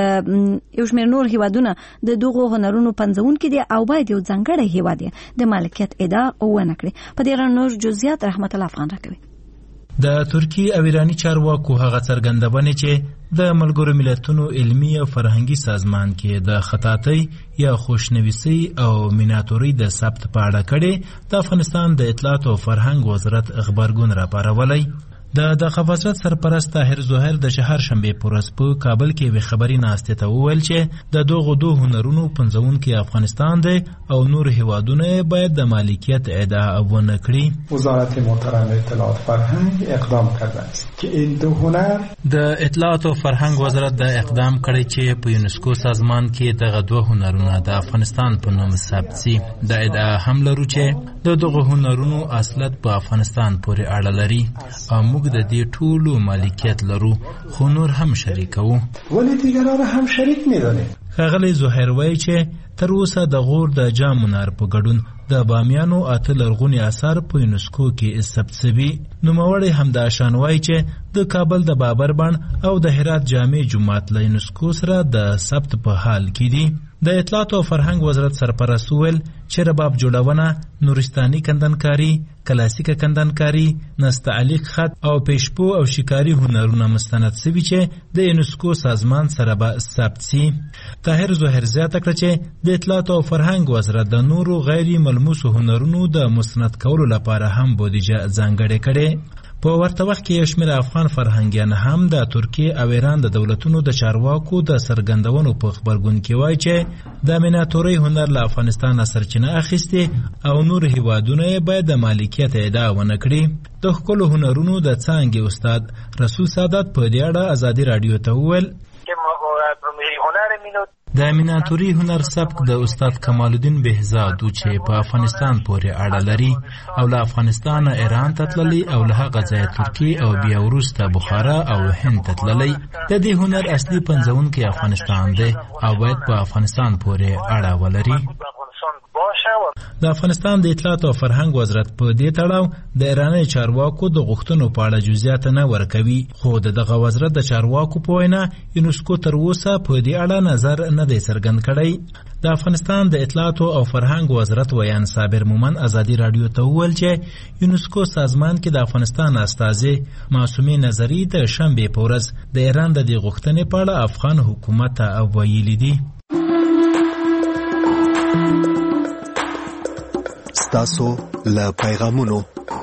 یو شمېر نور هیوادونه د دغو هنرونو پنځونکي دي او باید یو ځانګړی هیواد د مالکیت ادعا ونه کړي. په دې اړه نور جزئیات رحمت الله افغان راکوي. د ترکی او ایرانی چارواکو هغه څرګندونه چې د ملګرو ملتونو علمي او فرهنګي سازمان کې د خطاطۍ یا خوشنویسۍ او میناتورۍ د ثبت په اړه کړي د افغانستان د اطلاعات او فرهنګ وزارت خبرګون راپارولی. د وزارت سرپرست طاهر زهیر د چهارشنبه په ورځ په کابل کې وی خبري ناشته ته وویل چې د دغو دوه هنرونو پنځونکي افغانستان دی او نور هیوادونه باید د مالکیت ادعا ونه کړي. وزارت محترم اطلاعات فرهنگ اقدام کرده است که این دو هنر د اطلاعات او فرهنګ وزارت د اقدام کړی چې په یونسکو سازمان کې دغه دوه هنرونه د افغانستان په نوم ثبت شي. د ادعا هم لرو چې د دغه هنرونو اصالت په افغانستان پورې اړه لري او موږ د دې ټولو مالکیت لرو، خو نور هم شریکو. ولی دیگران هم شریک می‌دانیم. ښاغلی زهیر وایي چې تر اوسه د غور د جام هنر په ګډون د بامیانو اته لرغوني اثار په یونسکو کې ثبت شوي. نوموړی همداشان وایي چې د کابل د بابر بڼ او د هرات جامع جومات له یونسکو سره د ثبت په حال کې دي. د اطلاعات او فرهنګ وزارت سرپرست ویل چې رباب جوړونه، نورستاني کندنکاری، کلاسیکه کندنکاری، نستعلیق خط او پیشپو او شکاری هنرونه مستند شوي چې د یونسکو سازمان سره به ثبت شي. طاهر زهیر زیاته کړه چې د اطلاعات او فرهنګ وزارت د نورو غیر ملموسو هنرونو د مستند کولو لپاره هم بودیجه ځانګړې کړې. په ورته وخت کې یو شمېر افغان فرهنګیان هم د ترکیه او ایران د دولتونو د چارواکو د څرګندونو په خبرګون کې وایي چې د میناتورۍ هنر له افغانستان سرچینه اخیستې او نور هیوادونه باید د مالکیت ادعا ونه کړي. د ښکلو هنرونو د څانګې استاد رسول سادات په دې اړه ازادي راډیو ته وویل د میناتوري هنر سبک د استاد کمال الدین بهزاد چې په افغانستان پورې اړه لري او له افغانستان ایران ته تللی او له هغه ځایه ترکیه او بیا وروسته بخارا او هند ته تللی. د دې هنر اصلي پنځونکی افغانستان دی او باید په افغانستان پورې اړه ولري. د افغانستان د اطلاعات او فرهنګ وزارت په دې تړاو د ایرانی چارواکو د غوښتنو په اړه جزئیات نه ورکوي، خو دغه وزارت د چارواکو په وینا یونسکو تر اوسه په دې اړه نظر نه دی څرګند کړی. د افغانستان د اطلاعات او فرهنګ وزارت ویان صابر مومن ازادي راډیو ته وویل چې یونسکو سازمان کې د افغانستان استازي معصومه نظری د شنبه په ورځ د ایران د دې غوښتنې په اړه افغان حکومت ته ویلي دي. تاسو له پیغامونو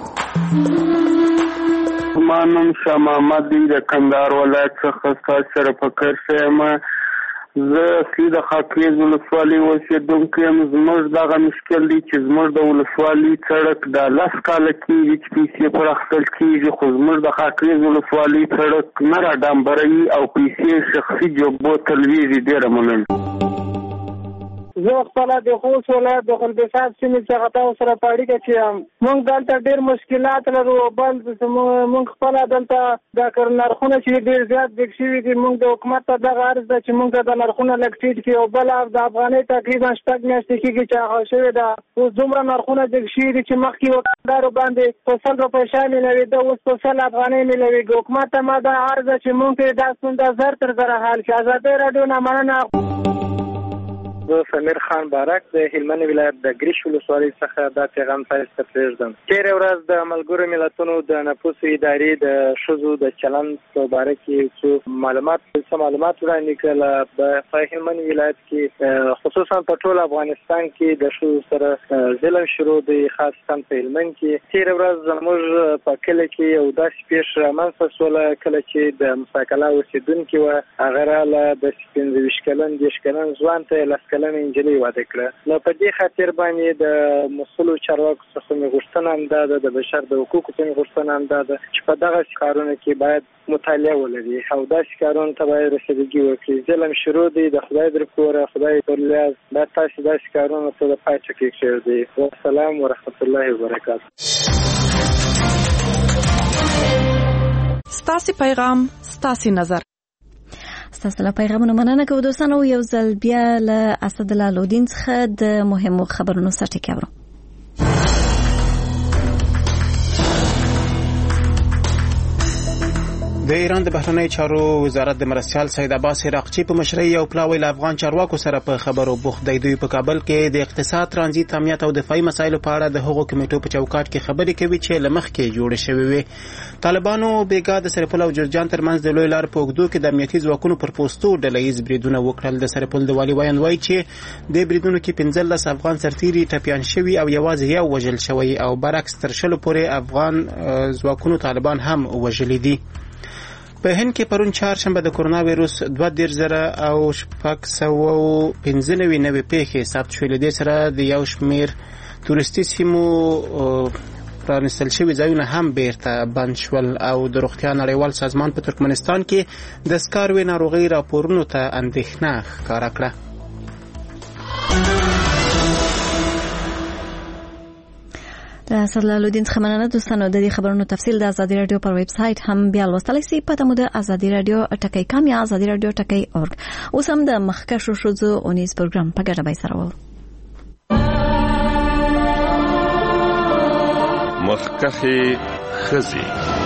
ما نوم شاه محمد دی د کندهار ولایت څخه ستاسو سره فکر شوم. زه اصلي د خاکریز ولسوالۍ اوسېدونکی یم. زموږ دغه مشکل دی چې زموږ د ولسوالۍ سړک د 10 کاله کېږي چې پیسې پر اخیستل کېږي، خو زموږ د خاکریز ولسوالۍ سړک نه راډمبروي او پیسې شخصي جوبو ته لویږي. ډېره مننه. زه خپل د خوست ولایت د خلبساب سیمې څخه تاسو سره په اړیکه کې یم. موږ دلته ډېر مشکلات لرو. بل موږ خپل دلته د نرخونه چې ډېر زیات ډېر شوي دي. موږ د حکومت ته دغه عرض ده چې موږ د نرخونه لږ ټیټ کړي. او بله د افغانۍ تقریبا 6 میاشتې کېږي چې هغه شوې ده. اوس دومره نرخونه ډېر شوي دي چې مخکې وکړدارو باندې په 100 روپۍ شی میلوېده، اوس په 100 افغانۍ میلوېږي. حکومت ته ما دا عرض ده چې موږ ته دا ستونزه زر تر زره حل کړي. ازادي راډیو نه مننه. زه سمیر خان بارک د هلمند ولایت د ګریش ولسوالۍ څخه دا پیغام تاسو ته پرېږدم. تېره ورځ د ملګرو ملتونو د نفوسو ادارې د ښځو د چلند په باره کې څو معلومات وړاندې کړل. په هلمند ولایت کې خصوصا په ټول افغانستان کې د ښځو سره ظلم شروع دی، خاصتا په هلمند کې. تېره ورځ زموږ په کلي کې یو داسې پیښه رامنځته شوله کله چې د مساکلا اوسېدونکې وه. هغه راله د 15 کلن 10 کلن ځوان ته 10 کلن انجلۍ واده کړه. نو په دې خاطر باندې د مسؤلو چارواکو څخه مې غوښتنه هم دا ده، د بشر د حقوقو څخه مې غوښتنه هم دا ده چې په دغه کارونو کې باید مطالعه ولري او داسې کارونو ته باید رسیدګي وکړي. ظلم شروع دی، د خدای در کوره، خدای پر لیاز دا تاسې داسې کارونو ته د پای ټکی کېږدي. والسلام ورحمت الله وبرکاته. ستاسې پیغام ستاسې نظر. ستاسو له پیغامونو مننه کوو دوستانو. یو ځل بیا له اسدالله لودین څخه د مهمو خبرونو سره ټکی اورو. د ایران د بهرنی چارو وزارت د مرستیال سید عباس عراقچی په مشرۍ یو پلاوی له افغان چارواکو سره په خبرو بوخت دی. دوی په کابل کې د اقتصاد، ترانزیت، امنیت او دفاعي مسایلو په اړه د هغو کمیټو په چوکاټ کې خبرې کوي چې له مخکې جوړې شوې وي. طالبانو بیګا د سرپل او جرجان ترمنځ د لوی لار په اوږدو کې د امنیتي ځواکونو پر پوستو ډلهییز بریدونه وکړل. د سرپل د والي وایي چې د بریدونو کې 15 افغان سرتیري ټپیان شوي او یوازې یو وژل شوی او برعکس تر 20 پورې افغان ځواکونو طالبان هم وژلي دي. په هند کې پرون چهارشنبه د کرونا وایروس 2,000 او 695 نوې پیښې ثبت شوې. دې سره د یو شمېر تورستي سیمو پرانستل شوي ځایونه هم بیرته بند شول او د روغتیا نړیوال سازمان په ترکمنستان کې د سکاروي ناروغۍ راپورونو ته اندېښنه ښکاره کړه. د اسدالله لودین څخه مننه دوستانو. د دې خبرونو تفصیل د ازادي رادیو پر ویب سټ هم بیا لوستلی شئ. پته مو د ازادي رادیو ټکی کام یا ازادي رادیو ټکی اورګ. اوس هم د مخکښو ښځو اونیز پروګرام په ګډه به سره وو. مخکښې ښځې.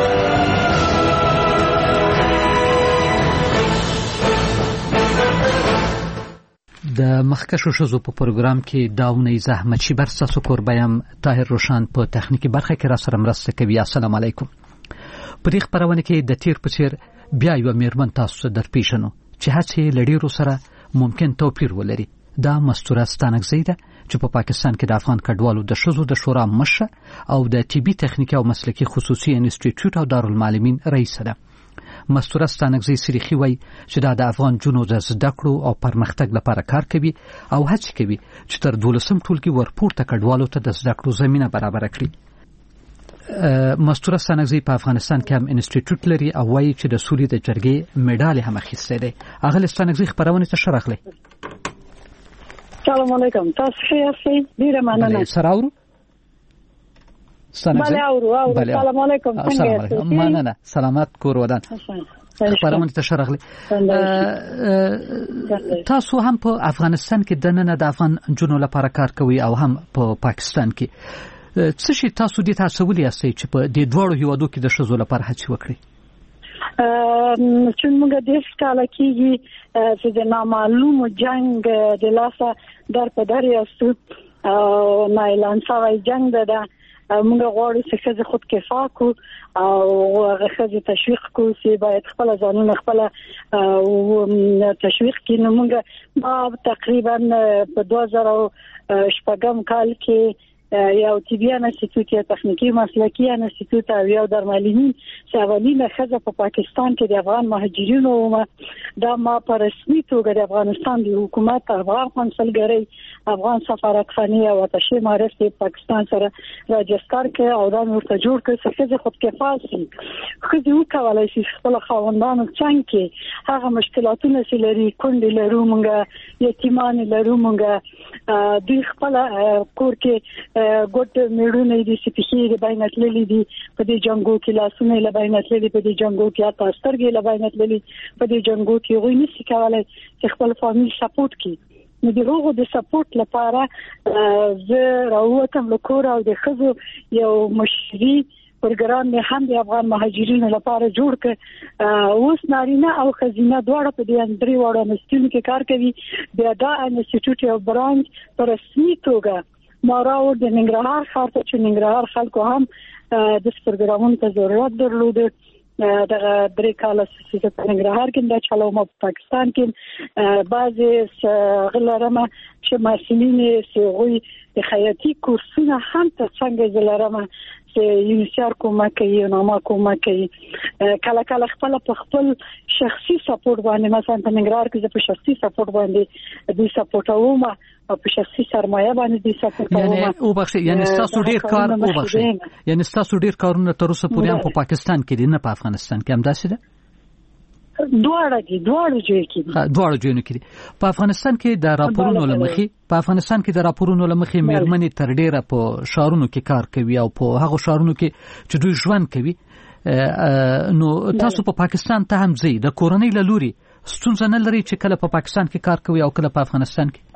د مخکښو ښځو په پروګرام کې داونی زحمت شي برساسو کوربایم طاهر روشان په تخنیکی برخه کې را سره مرسته کوي. السلام علیکم. په دې خبرونه کې د تیر په څیر بیا یو میرمن تاسو در پیښنو چې هڅې لړیرو سره ممکن توپیر ولري. دا مستوره ستانکزی ده چې په پاکستان کې د افغان کډوالو د ښځو د شورا مشره او د طبي تخنیک او مسلکی خصوصي انسټیټیوټ او دارالمعلمین رئیس ده. مستوره ستانکزی سریخي وای چې دا د افغان جنو د زده کړو او پرمختګ لپاره کار کوي او هڅه کوي چې تر 12 ټولګي ورپورته کډوالو ته د زده کړو زمينه برابر کړي. مستوره ستانکزی په افغانستان کې هم انسټیټیوټ لري او وایي چې د سولې د جرګې میډال هم اخیسته ده. اغه ستانکزی خبرونه ته شرخله. سلام علیکم. تاسو ښه یاست؟ ډیره مننه. سراورو بله اورو. سلام علیکم. څنګه یاست؟ مننه. سلامات کور ودان. خبرونه ته شرخله. تاسو هم په افغانستان کې دننه د افغان جنو لپاره کار کوي او هم په پاکستان کې. څه شي تاسو دې تاسو ولې یاستئ چې په دې دوړو هیوادو کې د ښځو لپاره هڅه وکړي؟ چې موږ د ښکاله کېږي چې د نامعلوم جنگ د لاسه در په در یاستو او نه اعلان شوی جنگ ده. موږ غواړو چې ښځې خود کفا کو او ښځې تشویق کو چې باید خپل ځانونه خپل تشویق کړي. نو موږ تقریبا په 2008 کال کې یو طبي انسټیټیوټ یا تخنیکی مسلکی انسټیټیوټ او یو درملنی چې اولینه ښځه په پاکستان کې د افغان مهاجرینو دا ما په رسمي توګه د افغانستان د حکومت افغان قونسلګرۍ افغان سفارتخانه او اتشه مرستې پاکستان سره راجستر کې او دا ورته جوړ کړ چې خود کفایت شي خو یو کولای شي خپل خاوندانو څنګه هغه مشکلاتونه چې لري کونډې لرو مونږه یتیمان لرو مونږه د خپل کور کې ګوت میړونه دي چې په دې باندې تللي دي په دې جنگو کې لاسونه له باندې تللي په دې جنگو کې اته سترګې له باندې تللي په دې جنگو کې غوښنه نشي کولای چې خپل فامیل سپورټ کړي نو دغه د سپورټ لپاره زه راووتم له کور او د خزو یو مشري پروګرام مې هم د افغان مهاجرینو لپاره جوړ کړ اوس نارینه او خزینه دواړه په دې اندري وړو مسټینو کې کار کوي بیا دا انسټیټیوټ او برانچ پر رسمي توګه ماراو د ننګرهار ښار ته چې ننګرهار خلکو هم د پروګرامونو ته ضرورت درلود د درې کاله چې په ننګرهار کې د چالو په پاکستان کې بعضي غلرمه چې مسلمانې سوي د خیاطي کورسونه هم ته څنګه زلرمه چې یونیسر کومه کوي نامه کومه کوي کله کله خپل په خپل شخصي سپورټ باندې مثلا په ننګرهار کې په شخصي سپورټ باندې د سپورټوم او په شخصي سرمایه باندې د سپورټوم یعنی او بخښي یعنی تاسو ډیر کار او بخښي یعنی تاسو ډیر کارونه تر اوسه پورې په پاکستان کې دي نه په افغانستان کې هم داسې ده دواړه ځایونه کې په افغانستان کې د راپورونو لمخې مېرمنې تر ډیره په شهرونو کې کار کوي او په هغه شهرونو کې چې دوی ژوند کوي نو تاسو په پاکستان ته هم ځئ د کورنۍ له لوري ستونزه نه لري چې کله په پاکستان کې کار کوي او کله په افغانستان کې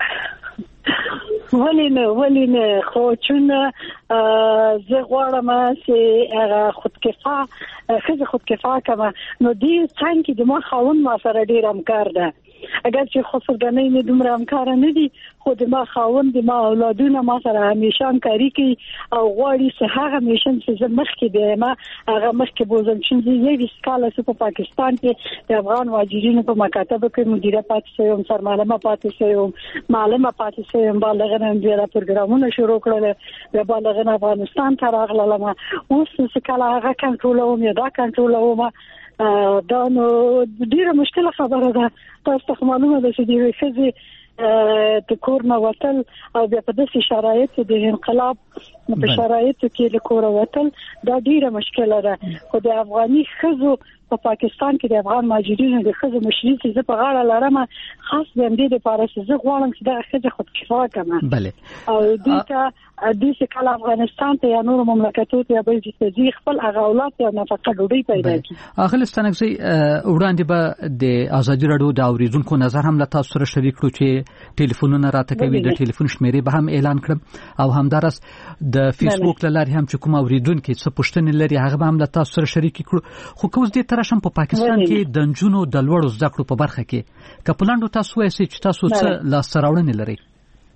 ولی نه خو چون زه غواړم چې هغه خودکفا کما نو دې څنګه د ما خاون ما سره ډیر همکار ده اگر چې خصوصا نه دومره همکار نه دي خو د ما خاون د ما اولادونه ما سره همیشه همکاري کوي او غواړي چې هغه میشن چې مخکې دی ما هغه مخکې بوزم چې یو سکاله په پاکستان کې د افغان مهاجرینو په مکاتب کې مدیره پاتې شوم سرمعلمه پاتې شوم معلمه پاتې شوم بالغ نه ډیره پروګرامونه شروع کړل د بالغ نه افغانستان ته راغلم اوس چې کله هغه کنټرولوم یا دا کنټرولوم دا نو ډیره مشکله خبره ده تاسو ته معلومه ده چې دی خزي د کور نه وتل او بیا په داسې شرایطو د انقلاب په شرایطو کې د کور وتل دا ډیره مشکله ده خو د افغاني خزو په پاکستان کې د افغان مهاجرینو د خزو مشري چې په غاړه لرم خاص د دې لپاره چې زه غواړم چې د خزو خودکفا کړم بله او د دې کله افغانستان ته یا نور مملکتو ته به چې خپل اولاد یا نفقه ډوډۍ پیدا کړي اخل ستنګسي وړاندې به د ازادي رادیو د اوریدونکو نظر هم له تاسو سره شریک کړو چې ټلیفونونه راته کوي د ټلیفون شمیرې به هم اعلان کړم او همدارس د فیسبوک لاري هم چې کوم اوریدونکو څه پوښتنې لري هغه به هم له تاسو سره شریک کړو خو کوم دې ترشم په پاکستان کې د جنونو د لوړو زده کړو په برخه کې کپلانډو تاسو وایي چې تاسو څه لاس راوړنې لري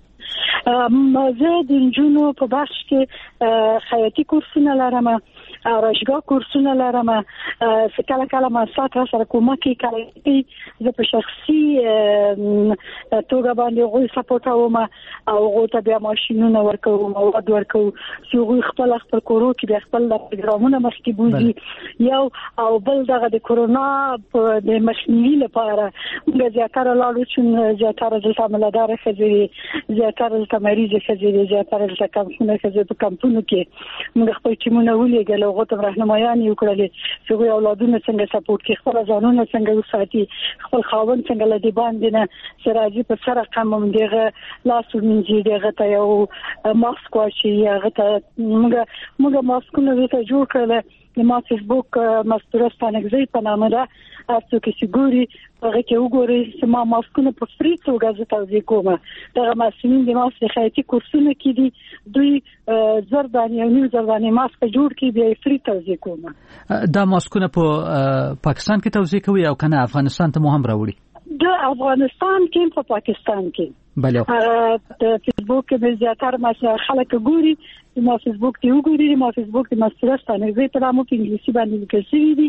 زه د جنونو په بخش کې خیاطي کورسونه لرم راشګاه کورسونه لرم کله ما سات سره کومه کوي زه په شخصي توګه باندې غوي سپورټوم او غوته بیا ماشينونه ورکوم او ورکوم چې غوي خپل کورو کې بیا خپل پروګرامونه مخکې بوزي یو او بل دغه د کورونا د مخنیوي لپاره موږ زیاتره لاړو چې زیاتره د عملدار خزري زیاتره د مریض خزري زیاتره د کمپونه خزري په کمپونو کې موږ خپل ټیمونه ولېګل او غوته راهنمایان یو کړل چې غوي اولادونه څنګه سپورټ کوي خپل ځانونه څنګه وساتي خپل خاوند څنګه لدی باندې نه سراجي په سره قمم دیغه لاسو منځي دیغه ته یو ماسک واچي هغه ته موږ ماسکونه ته جوړ کړل د ما فیسبوک مستورستانګزي په نامه ده تاسو کې سګوري هغه کې وګورئ چې ما ماسکونه په فری توګه زه توزیع کوم دا مسلمان د ماسک خیاطي کورسونه کې دي دوی زرداني او نیو زرداني ماسک جوړ کې بیا فری توزیع کوم دا ماسکونه په پاکستان کې توزیع کوي او کنه افغانستان ته مو هم راوړي د افغانستان کې په پاکستان کې بله د فیسبوک کې زیاتره مثلا خلک ګوري ما فیسبوک ته وګوري ما فیسبوک ته مسترستانه زه ته مو په انګلیسي باندې لیکل شوی دي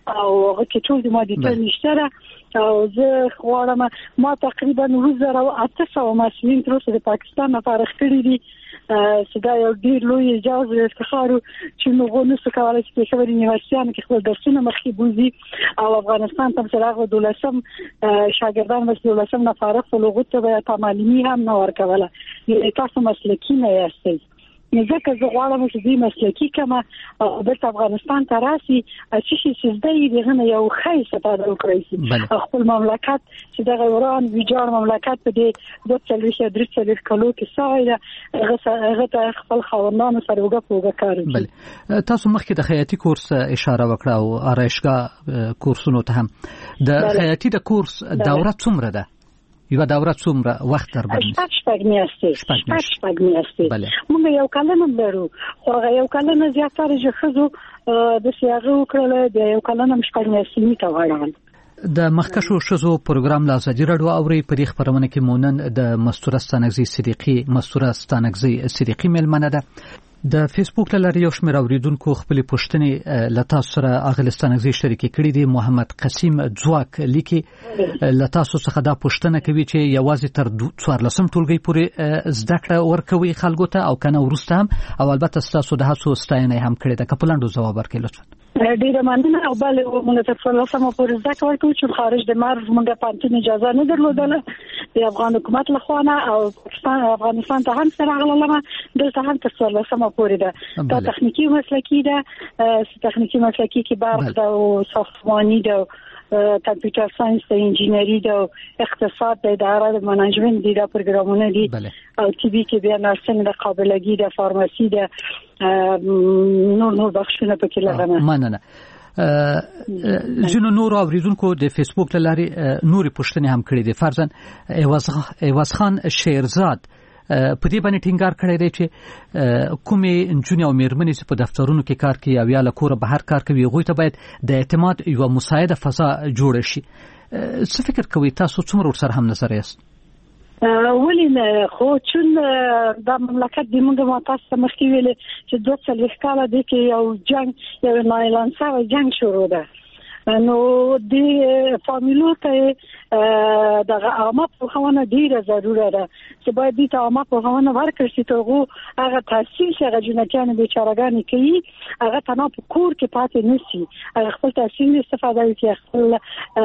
او هغه کې ټول د ماډیټر نشته او زه غواړم ما تقریبا 2800 مسلمانین تر اوسه د پاکستان نه فارغ کړي دي چې دا یو ډیر لوی اجازه افتخار چې موږ نو کولای شو په خبري یونیورسيټونو کې خپل درسونه مخکې بوزي او افغانستان ته څراغ دولسم شاګردان مس دولسم نه فارغ فلوغت ته تعلیمي هم نه ورکوله تاسو مسلکي نه یاستئ ځکه زه غواړم چې دې مسلکي کما او د افغانستان ته راسي چې دې دغه یو ښه استفاده وکړي خپل مملکت چې دغه وران ویجاړ مملکت په دې 2-3 کلو کې ساده هغه خپل خاوندانو سره وګورئ کار تاسو مخکې د خیاطي کورس اشاره وکړه او آرایشګاه کورسونو ته هم د خیاطي د کورس دوره څومره ده یو دوره څومره وخت در باندې شپږ میاشتې موږ یو کلنه لرو خو یو کلنه زیاتره ژخزو د سیاغو کړل د یو کلنه شپږ میاشتې ته وایي د مخکشو شزو پروګرام لا ازادي رادیو اوري په دې خبرونه کې مونن د مستوره ستانګزي صدیقي ملمنه ده د فیسبوک لاري یو شمېر اوریدونکو خپل پوښتنې لتا سره اغلستانګزي شریکي کړې دي محمد قسیم ځواک لیکي لتا څخه دا پوښتنه کوي چې یوازې تر 14 ټولګي پورې زده کړه ورکوي خلکو ته او کنه ورسته هم او البته تاسو د هڅو ستاینه هم کړې ده کپلاندو جواب ورکړي لطفا ډیره مننه او بل موږ ته فلسفه پورې زده کړو چې خارج د مرز موږ پانتون اجازه نه درلودله د افغان حکومت لخوا او افغانستان ته هم سره غللمه دلته هم تر فلسفه پورې ده دا تخنیکی مسلکی ده تخنیکی مسلکی کې برق ده او ساختمانی ده کمپیوټر ساينس د انجینری د اقتصاد د اداره د منیجمنت دي د پروګرامونه دي او ټي بي کې بیا نرسنګ د قابلګي د فارماسي د نور بخښونه پکې لرم مننه جنو نور اوریدونکو د فیسبوک لاري نوري پوښتنه هم کړې دي فرزن ایواز خان شیرزاد په دې باندې ټینګار کړی دی چې کومې انجونې او میرمنې چې په دفترونو کې کار کوي او یا له کوره بهر کار کوي هغوی ته باید د اعتماد یو مساعده فضا جوړه شي څه فکر کوي تاسو څومره ورسره هم نظر یاست ولې خو چون د مملکت د موږ متاسفه مخکې ویل چې 2 کاله د کې یو جنگ یو نایلانساوي جنگ شروع ده نو د فامیلو ته د عامه په خوانه ډیره ضروره ده چې باید د عامه په خوانه ورکړي چې توغه هغه تحصیل شغه جنکان به چارګانی کوي هغه تنه په کور کې پاتې نشي هغه خپل تحصیل استفاده کوي خپل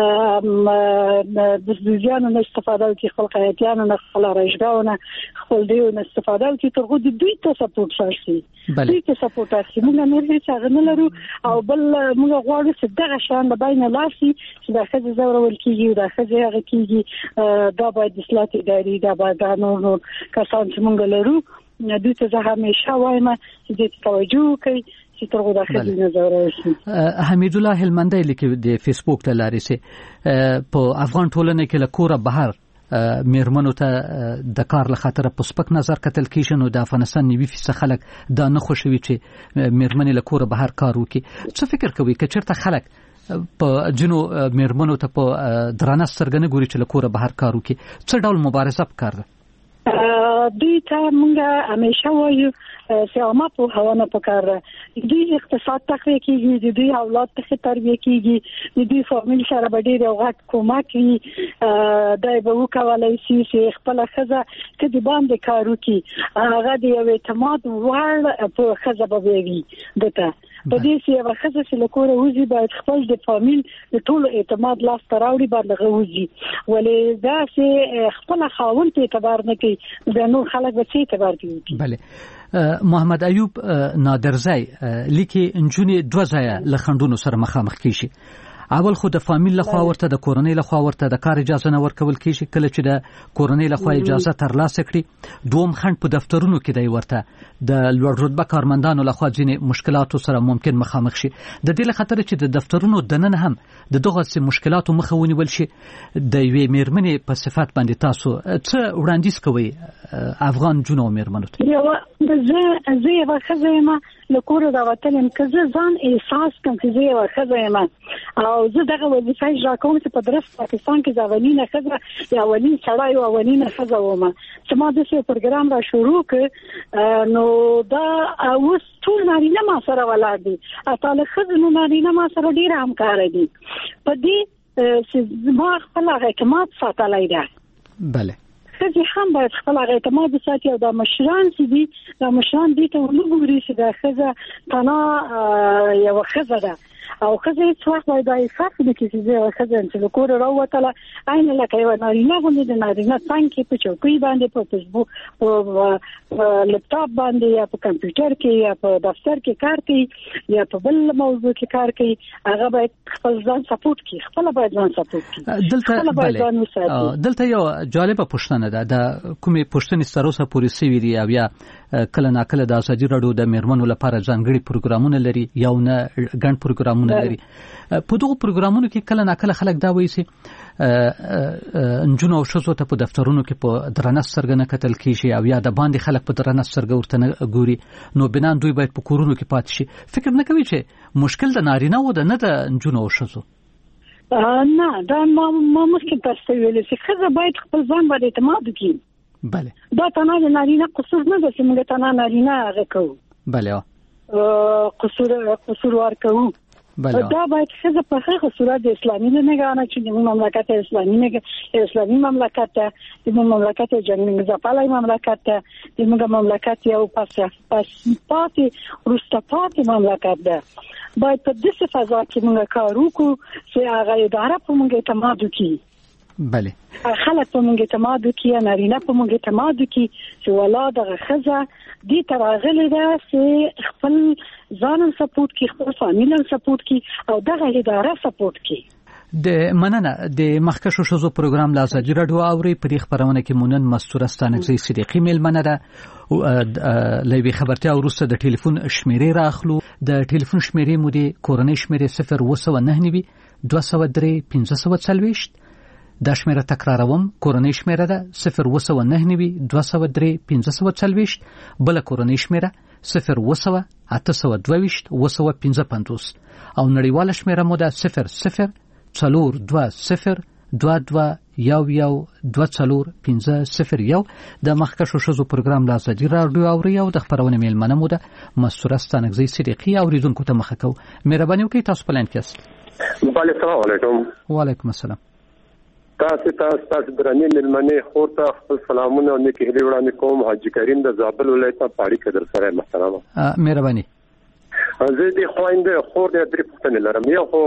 د ځانو نه استفاده کوي خپل قیادیانو نه خپل راځګاونه خپل دیو نه استفاده کوي توغه د دوی ته سپورټ شي دوی ته سپورټ شي موږ نه هیڅ هغه نه لرو او بل موږ غواړو چې دغه شان باین لاسي چې د خځې زورول کیږي د خځې هغه کیږي دا باید د اصلاح اداري دا باید نور کسان چې موږ لرو دوی ته همیشه وایم چې د توجه کوي چې ترغه د خځې نظر شي حمید الله هلمندی لیکي د فیسبوک ته لاري سي په افغان ټولنه کې لکوره بهر میرمنو ته د کار له خاطر په سپک نظر کتل کیږي نو د افغانستان 90% خلک دا نه خوشوي چې میرمنې له کوره بهر کار وکړي څه فکر کوي چې چیرته خلک په جنو میرمنو ته په درانه سترګنه ګوري چې له کوره بهر کار وکړي څه ډول مبارزه وکړه دوی ته موږ همیشه وایو چې عامه په هوانه پکاره دوی اقتصاد تقویه کیږي دوی اولاد ته تربیه کیږي دوی فامیل سره ډېر وخت کومک کوي دای به وکولای شي چې خپل خزه کدي باندې کار وکړي هغه د یو اعتماد وړ په خزه به وي دته په دې چې هغه خزه چې لکوره وځي باید خپل د فامیل د ټول اعتماد لاس تراوړي باندې غوږي ولې دا چې خپل خاوند ته اعتبار نه کوي د نور خلک به څه اعتبار کوي بله محمد ایوب نادرزی لیکي انجونې دوه ځای لخندونو سره مخامخ کیږي اول خو د فامیل له خوا ورته د کورنۍ له خوا ورته د کار اجازه نه ورکول کیږي کله چې د کورنۍ له خوا اجازه ترلاسه کړي دوم خند په دفترونو کې دی ورته د لوړ رتبه کارمندانو له خوا ځینې مشکلاتو سره ممکن مخامخ شي د دې له خاطر چې د دفترونو دننه هم د دغه مشکلاتو مخه ونیول شي د یوې میرمنې په صفات باندې تاسو څه وړاندیز کوئ افغان جنو میرمنو ته زه یو خزه ما لکور دا وطن کزه ځان احساس کوم چې زه یو ښځه یم او زه دغه وظیفه اجرا کوم چې په درس پاکستان کې ځاولینه ښځه یا اولین سړی او اولینه ښځه وم چې ما د څه پروګرام را شروع ک نو دا اوس ټول نارینه ما سره ولاړ دي اته ښځه نارینه ما سره ډیر همکار دي په دې چې ما خپل اعتماد ساتلای دی. بله خځې هم باید خپل اعتماد وساتي او د مشران چې دي د مشران دي ته ولګوري چې د ښځه تنا یو ښځه ده او ښځه هیڅ وخت باید د احساس نه کوي چې یو ښځه چې له کوره راووتله عین لکه یوه نارینه غوندې د نارینه څنګ کې په چوکۍ باندې په فیسبوک په لپټاپ باندې یا په کمپیوټر کې یا په دفتر کې کار کوي یا په بل موضوع کې کار کوي هغه باید خپل ځان سپورټ کړي خپل باید ځان سپورټ کړي. دلته یو جالبه پوښتنه ده د کومې پوښتنې تر اوسه پورې سوي دي او یا کله ناکله د ازادي راډیو د میرمنو لپاره ځانګړي پروګرامونه لري یا نه ګڼ پروګرامونه لري. په دغو پروګرامونو کې کله ناکله خلک دا وایي چې نجونو او ښځو ته په دفترونو کې په درنه سترګه نه کتل کېږي او یا د باندې خلک په درنه سترګه ورته نه ګوري نو بنا دوی باید په کورونو کې پاتې شي. فکر نه کوي چې مشکل د نارینه و د نه د نجونو او ښځو؟ نه دا ما ممکن تاسو ویل چې ښځه باید خپل ځان باندې اعتماد وکړي. بله دا تنها د نارینه قصور نه ده چې موږ تنها نارینه هغه کوو. بله قصور ورکوو. دا باید ښځه په هغه صورت د اسلامي نگاه چې د مملکت اسلامي مملکت ده د مملکت جنګ ځپلای مملکت ده د مملکت یو پاتې وروسته پاتې مملکت ده باید په داسې فضا کې موږ کار وکړو چې هغه اداره په موږ اعتماد وکړي. بله خلک په موږ اعتماد وکړي نارینه په موږ اعتماد وکړي چې ولا دغه ښځه دې ته راغلې ده چې خپل ځان سپورټ کړي خپل فامیل سپورټ کړي او دغه اداره سپورټ کړي. د مننه د مخکښو ښځو پروګرام له ازادي راډیو اوري په دې خبرونه کې مونن مستوره ستانکزی صدیقی میلمنه ده لوي خبرتیا وروسته د ټلیفون شمیرې راخلو. د ټلیفون شمیرې مو د کورنۍ شمیرې 029 203 1540 دا شمیره تکراروم کورنۍ شمیره ده 029 203 1540 بل کورنۍ شمیره 0 822 255 او نړیواله شمیره مو ده 00 420 22 یو 2450 د مخکښو ښځو پروګرام له ازادي راډیو اوري او د خبرونه میلمنه مو ده مستوره ستانکزی صدیقی اوریدونکو ته مخه کو. مهرباني وکړئ تاسو په لاین کې یاست. السلام علیکم. وعلیکم السلام. تاسو درنې ملمنې خور ته خپل سلامونه او نیکی هیلې وړاندې کوم. حاجی کریم د زابل ولایت پاړی کې در سره محترمه. مهرباني. زه د خويندې خور د درې پوښتنې لرم. یو خو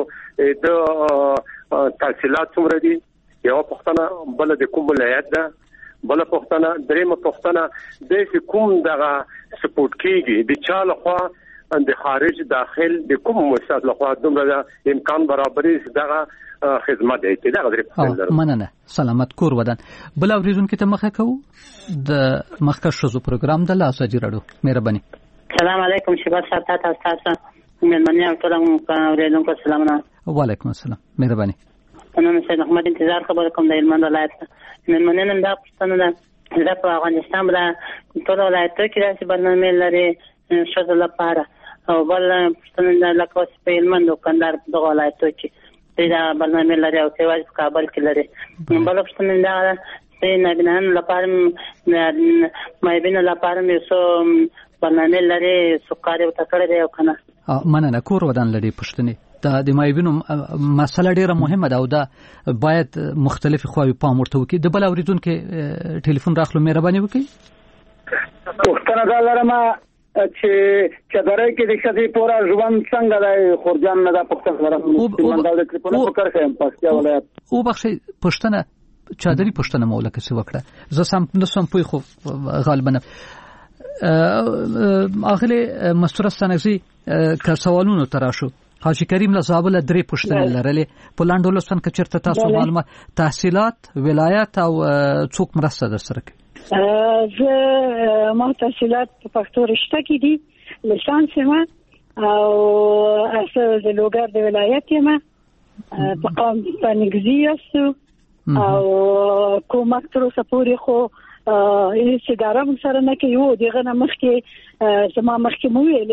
د تحصیلات څومره دي؟ یو پوښتنه بل د کوم ولایت ده؟ بل پوښتنه درېمه پوښتنه د کوم دغه سپورټ کیږي د چا لخوا د خارج داخل د کوم مؤسسات لخوا دومره امکان برابرې دغه خدمت دی چې دا غوړي په مننه سلامت کور ودان. بل اوریدونکو ته مخه کو د مخکښو پروګرام د ازادي راډیو. مهرباني. السلام علیکم شباب ساتات تاسو مېلمنه او ټول اوریدونکو سلامونه. وعلیکم السلام. مهرباني. انا سید احمد انتظار خبر کوم د هلمند ولایت مېلمنه نن دا پښتنه ده د افغانستان بل ټول ولایتو کې راځي برنامه لري شذ لپاره او بل پښتنه د لکوس په هلمند او کندهار د ولایتو کې دا برنامه لري او سیواز په کابل کې لري. بل پښتنه دا چې نبینان لپاره مېبینه لپاره مې سو برنامه لري سوکاري او تکړه دی او کنه. مننه کور ودان لري پښتنه د مایبینو مسله ډیره مهمه ده او دا باید مختلف خواوې پام ورته وکړي. د بل اوریدونکو ټلیفون راخلو مهرباني وکړئ. پښتنه دا لرم چې درای کې د شته پورا ژوند څنګه دی خورجان نه دا پښتنه لرم منډال د ټلیفون په کار کوم پښتیا ولایت او بخښي پښتنه چادري پښتنه مولکه څه وکړه زه سم نسم پوي خو غالبا اخلي مسترستانګسي که سوالونو تراشو. حاجی کریم له زابل درې پوښتنې لرلې په لاندو لسن کې چیرته تاسو معلومات تحصیلات ولایت او څوک مرسته در سره کوي؟ زه ما تحصیلات په پښتو رشته کې دي لیسانس ما او اصل د لوګر د ولایت ما په قام پنګزی است او کومک تر اوسه پورې خو هیڅ اداره سره نه کوي. دغه نه مخکې زما مخکې مو ویلې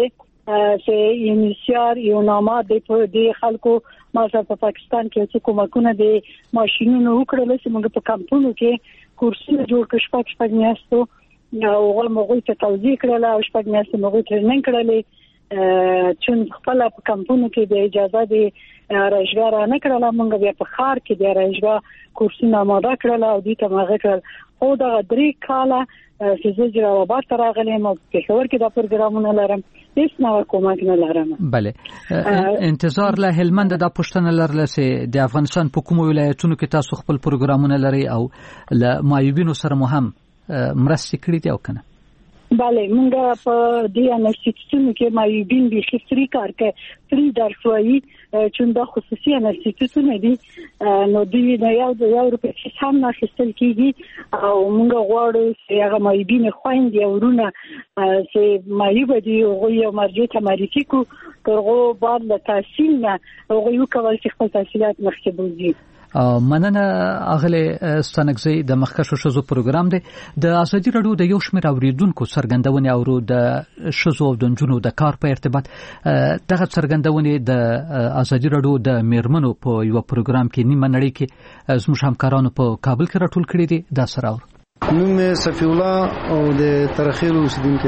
چې یونیسیار یو نامه د خلکو مازه په پاکستان کې چې کومکونه د ماشينونو وکړل چې موږ په کمپونو کې کورسونه جوړ کړ شپږ میاشتو او موږ ته توضیح کړل او شپږ میاشتې موږ ټریننګ کړل چې خپل په کمپونو کې د اجازه د راځګار نه کړل موږ بیا په خار کې د راځګار کورسونه آماده کړل او دې ته موږ کړل او دا 3 کاله چې زه جوابات راغلم او په خبر کې دا پروګرامونه لرم هیڅ نه کومک نه لرم. بله انتظار له هلمند د پښتنه لرله چې د افغانستان په کوم ولایتونو کې تاسو خپل پروګرامونه لري او له مایوبینو سره مو هم مرستې کړې دي او کنه؟ بله موږ په دې انستیتوټونو کې مایوبین به خسري کار کوي فری درس وایي چې دا خصوصي انستیتوټونه دي نو دوی نه یو روپۍ هم نه اخیستل کیږي او موږ غواړو چې هغه مایوبین خويندې او ورونه چې مایوب دي او یو مرجع ته معرفي کو ترغو بعد له تحصیل نه او یو کول چې خپل تحصیلات مخکې بوزي. مننه اغله ستنګزي د مخکښو شزو پروګرام دی د ازادي رادیو د یو شمېر اوریدونکو څرګندونې او د شزو او د جنونو د کار په ارتباط دغه څرګندونې د ازادي رادیو د میرمنو په یو پروګرام کې نیمه نړۍ کې زموږ همکارانو په کابل کې راټول کړي دي دا سره نوم صفی الله او د ترخیل اوسیدونکو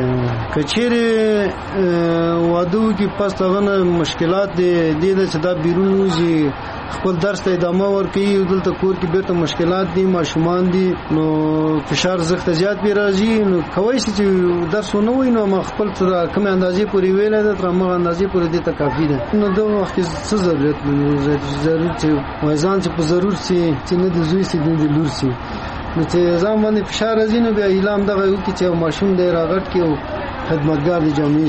کچېره وادو کې پس تاغه مشکلات دي د صدا بیروزي خپل درس ته ادامه ورکړي دلته کور کې بیرته مشکلات دي ماشومان دي نو فشار زخت زیات به راځي نو کوي چې درس ونه وي نو خپل تر کوم اندازې پورې ویل ده تر هغه اندازې پورې دي ته کافي ده نو د وخت څه ضرورت چې په ضرورت چې نه د زوی سي د لور سي نو چې ځان باندې فشار راځي نو بیا اعلان دغه یو کې چې ماشوم دی راغټ کې او خدمتګار دی جامع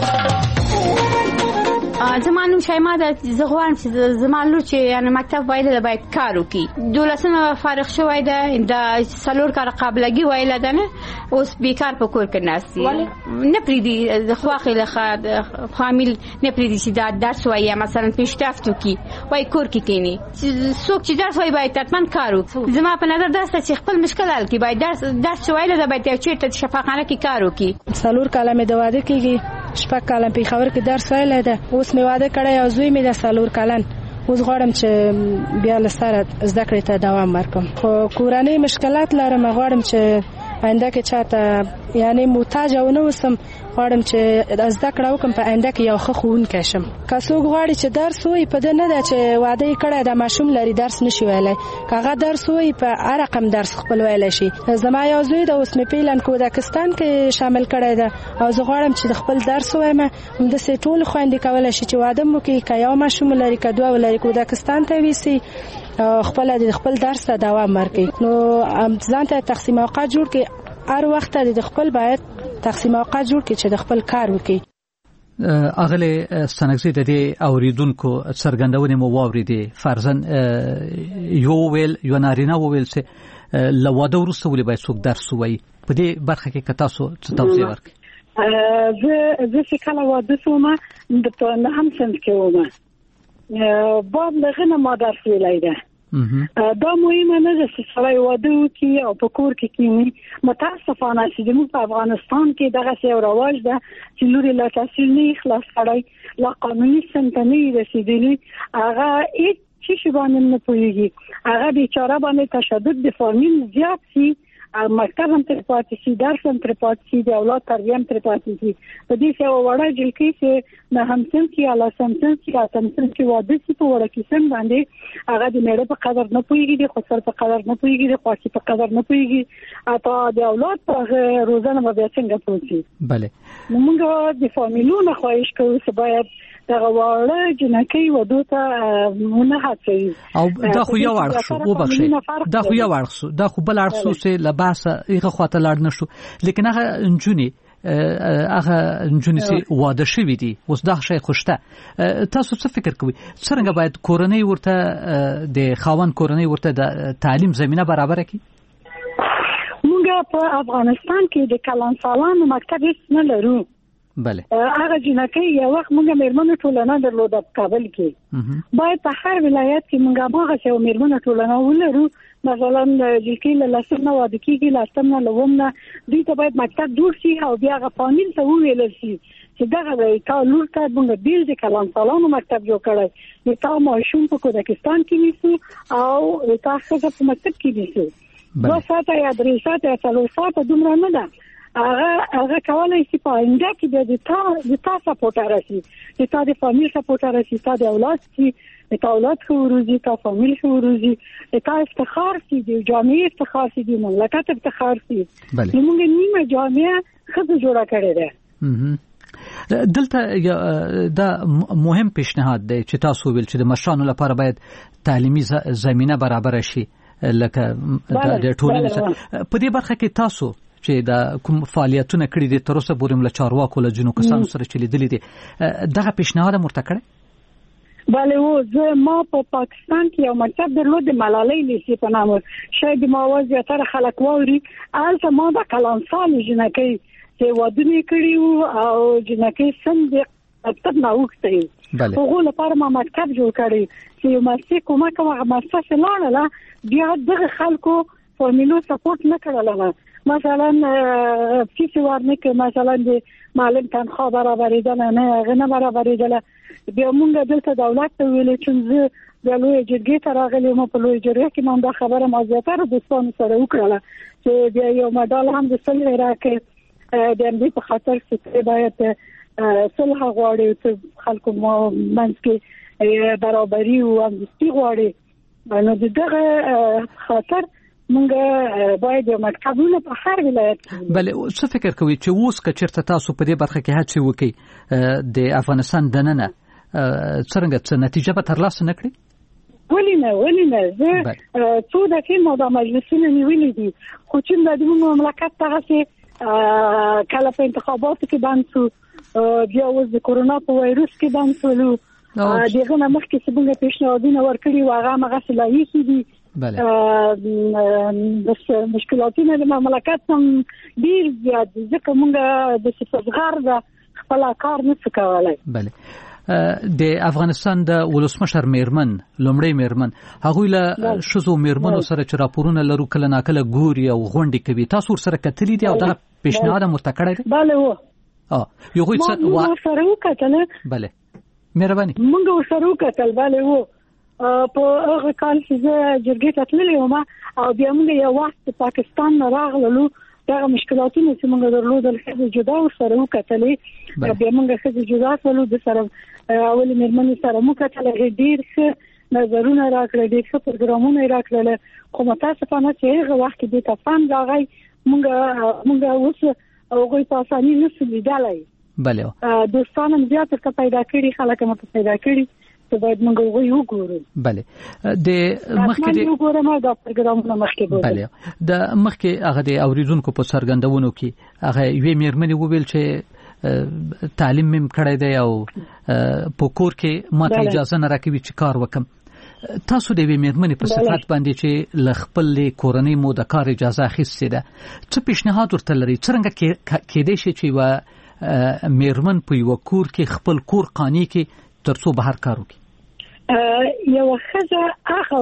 سي زمانو شایما د زغوان چې زمانو چې یعنی مکتب باید کار وکړي دولسمه فارغ شوی ده د سلور کار قابلګي وایله ده نه اوس بیکار په کور کې ناسي نه پریدي د خواخې له فامیل نه پریدي چې دا درس وایي مثلا پیشرفت وکړي وای کور کې کینی څوک چې درس وایي باید حتما کار وکړي زما په نظر دا چې خپل مشکل حل کړي باید درس وایله ده باید چیرته شفاخانه کې کار وکړي سلور کلمه د واده کېږي شپږ کلم په خبر کې درس وایله ده اوس مې واده کړی او زوی مې د سلور کلن اوس غواړم چې بیا لسره زده کړې ته دوام ورکړم خو کورنۍ مشکلات لرم غواړم چې آینده کې چاته یعنی محتاج او نه وسم غواړم چې زده کړه وکم په آینده کې یو ښه ښوونکی شم که څوک غواړي چې درس وایي په دې نه ده چې واده یې کړی د ماشوم لري درس نشي ویلی که هغه درس وایي په هر رقم درس خپل ویلی شي زما یو زوی د اوس مې پیلن کودکستان کې شامل کړی ده او زه غواړم چې د خپل درس وایم همداسې ټول خویندې کولی شي چې واده مو وکړي که یو ماشوم لري که دوه ولري کودکستان ته ویسي خپل د خپل درس ته دوام ورکړي نو ځان ته تقسیم اوقات جوړ کړي هر وخت د خپل باید تقسیم اوقات جوړ کړي چې د خپل کار وکړي. اغله ستنګزي د دې اوریدونکو څرګندونې مو واوریدي فرضاً یو ویل یو نارینه ویل چې لواده ورسته ولې باید څوک درس وایي په دې برخه کې تاسو څه توضیح ورکړئ؟ زه چې کله واده شوم د نه هم څنګه کوم بعد لغنه ما درس ویلی ده دا مهمه نه ده چې سړی واده وکړي او په کور کې کینی متاسفانه چې زموږ په افغانستان کې دغه یو رواج ده چې لوري له تحصیل نه خلاص کړی لا قانوني سن ته نه رسیدلی هغه هیڅ شي باندې نه پوهیږي هغه بیچاره باندې تشدد د فامیل زیات سي مکتب هم تر پاتې شي درس هم تر پاتې شي د اولاد تربیه هم تر پاتې شي په دې یو وړه جلکې چې نه همسن کې اعلی سمسن کې اتمسن کې واده شي په وړه کې سم باندې هغه د میړه په قدر نه پوهیږي د خسر په قدر نه پوهیږي د خاصي په قدر نه پوهیږي اته د اولاد په روزانه به څنګه پوهیږي. بله موږ د فامیلونو خواهش کوو چې باید دغه واړه جنکې ودو ته مونږ هڅوي او دا خو یو اړخ شو او بخښي دا خو یو اړخ شو دا خو بل اړخ شو چې لباسه هغه خواته لاړ نشو لیکن هغه انجونی سي واده شوی دي اوس دا شی خوشته تاسو څه فکر کوئ څنګه باید کورنۍ ورته د خاوند کورنۍ ورته د تعلیم زمينه برابر کړي؟ موږ په افغانستان کې د کلان سالانو مکتب هیڅ نه لرو هغه جنکه یو وخت موږ میرمنو ټولنه درلوده په کابل کې باید په هر ولایت کې موږ هغه څو میرمنو ټولنه ولرو مثلا جلکې له لاسنه واده کېږي لاسنه لومنه دوی ته باید مکتب جوړ شي او بیا هغه فامیل ته وویل شي چې دغه تا لور ته موږ بیل د کلام سالانو مکتب جوړ کړی نو تا ماشوم په کوزاکستان کې نیسو او تا ښځه په مکتب کې نیسو 2 ساعته یا 3 ساعته یا 4 ساعته دومره نه ده هغه کولای شي په انده کې د تا سپورټ راشي د تا د فامیل سپورټ راشي تا د اولاد شي د تا اولاد خو روزي تا فامیل خو روزي د تا افتخار شي د جامعه افتخار شي د مملکت افتخار شي موږ نیمه جامعه خزه جوړه کړې ده دلته دا مهم پیشنهاد دی چې تاسو ویل چې د مشرانو لپاره باید تعلیمي زمينه برابر شي لکه د ټولنې په دې برخه کې تاسو چې دا کوم فعالیتونه کړی دي تر اوسه پورې مل چارواکو له جنو کسانو سره چې لیدلې دي دغه پیشنهاد مرته کړی بله ما په پاکستان کې یو مکتب درلود د ملالۍ لیسې په نامه شاید ما زیاتره خلک واوري هلته ما د کلانسال جنکۍ چې ودونه کړي او جنکۍ سم د مکتب نه وکړي هغه لپاره ما مکتب جوړ کړی چې یو ماسي کومه مؤسسه لاړه بیا دغه خلکو فامیلو سپورټ نه کړل مثلا فیس ورنه که مثلا د معلم تنخواه برابریدل نه غنه برابریدل بیا مونږ دلته دولت ته ویل چې د لوی جرګې ته راغلي مو په لوی جرګې کې مونږ خبره مازیاتره دوستانو سره وکړه چې بیا یو مډال هم د صلح راکې د دې په خاطر چې باید صلح غواړي چې خلکو منځ کې برابرۍ او همدستي غواړي نو دغه خاطر مونږ باید مکتبونه په هر ولایت بله څه فکر کوي چې اوس که چېرته تاسو په دې برخه کې هڅې وکړئ د افغانستان دننه څرنګه نتیجه به ترلاسه نه کړي ولې نه زه څو دقیقې مو دا مجلسونه نیولي دي خو چې د مملکت دغسې کله په انتخاباتو کې بند شو بیا اوس د کورونا په وایروس کې بند شولو دغه نه مخکې چې موږ پیشنهادونه ورکړي وو هغه هماغسې لایقې دي بس مشکلاتونه د مملکت هم ډیر زیات دي ځکه موږ د صفزغار د خپل کار نشو کولای د افغانستان د ولسمشر میرمن لومړی میرمن هغوی له شزو میرمنو سره چې راپورونه لرو کله ناکله ګوري او غونډې کوي تاسو سره کتلی دي او دا پیشنهاد مرتکړی دی bale و یو غوښ څه سره وکړل bale مهرباني موږ سره وکړل bale و په هغه کال چې زه جرګې ته تللی وم او بیا موږ یو وخت په پاکستان نه راغلو دغه مشکلاتونه چې موږ درلودل ښځې جدا ورسره وکتلې بیا موږ ښځې جدا کړلو د سره اولې مېرمنې سره مو کتل ډېر ښه نظرونه راکړل ډېر ښه پروګرامونه یې راکړل خو متاسفانه چې هغه وخت کې دې ته پام راغی موږ اوس هغوی په اساني نشو لیدلی بله دوستان هم زیات ورته پیدا کړي خلک هم ورته پیدا کړي ته باید موږ هغوی وګورو بله د مخکې وګورم دا پروګرامونه مخکې بله د مخکې هغه د اوریدونکو په څرګندونو کې هغه یوې مېرمنې وویل چې تعلیم مې کړی دی او په کور کې ماته اجازه نه راکوي چې کار وکم تاسو د یوې مېرمنې په صفت باندې چې له خپلې کورنۍ مو د کار اجازه اخیستې ده څه پیشنهاد ورته لري څرنګه کېدای شي چې یوه مېرمن په یوه کور کې خپل کور قانع کړي تر څو بهر کار وکړي یو ښځه هغه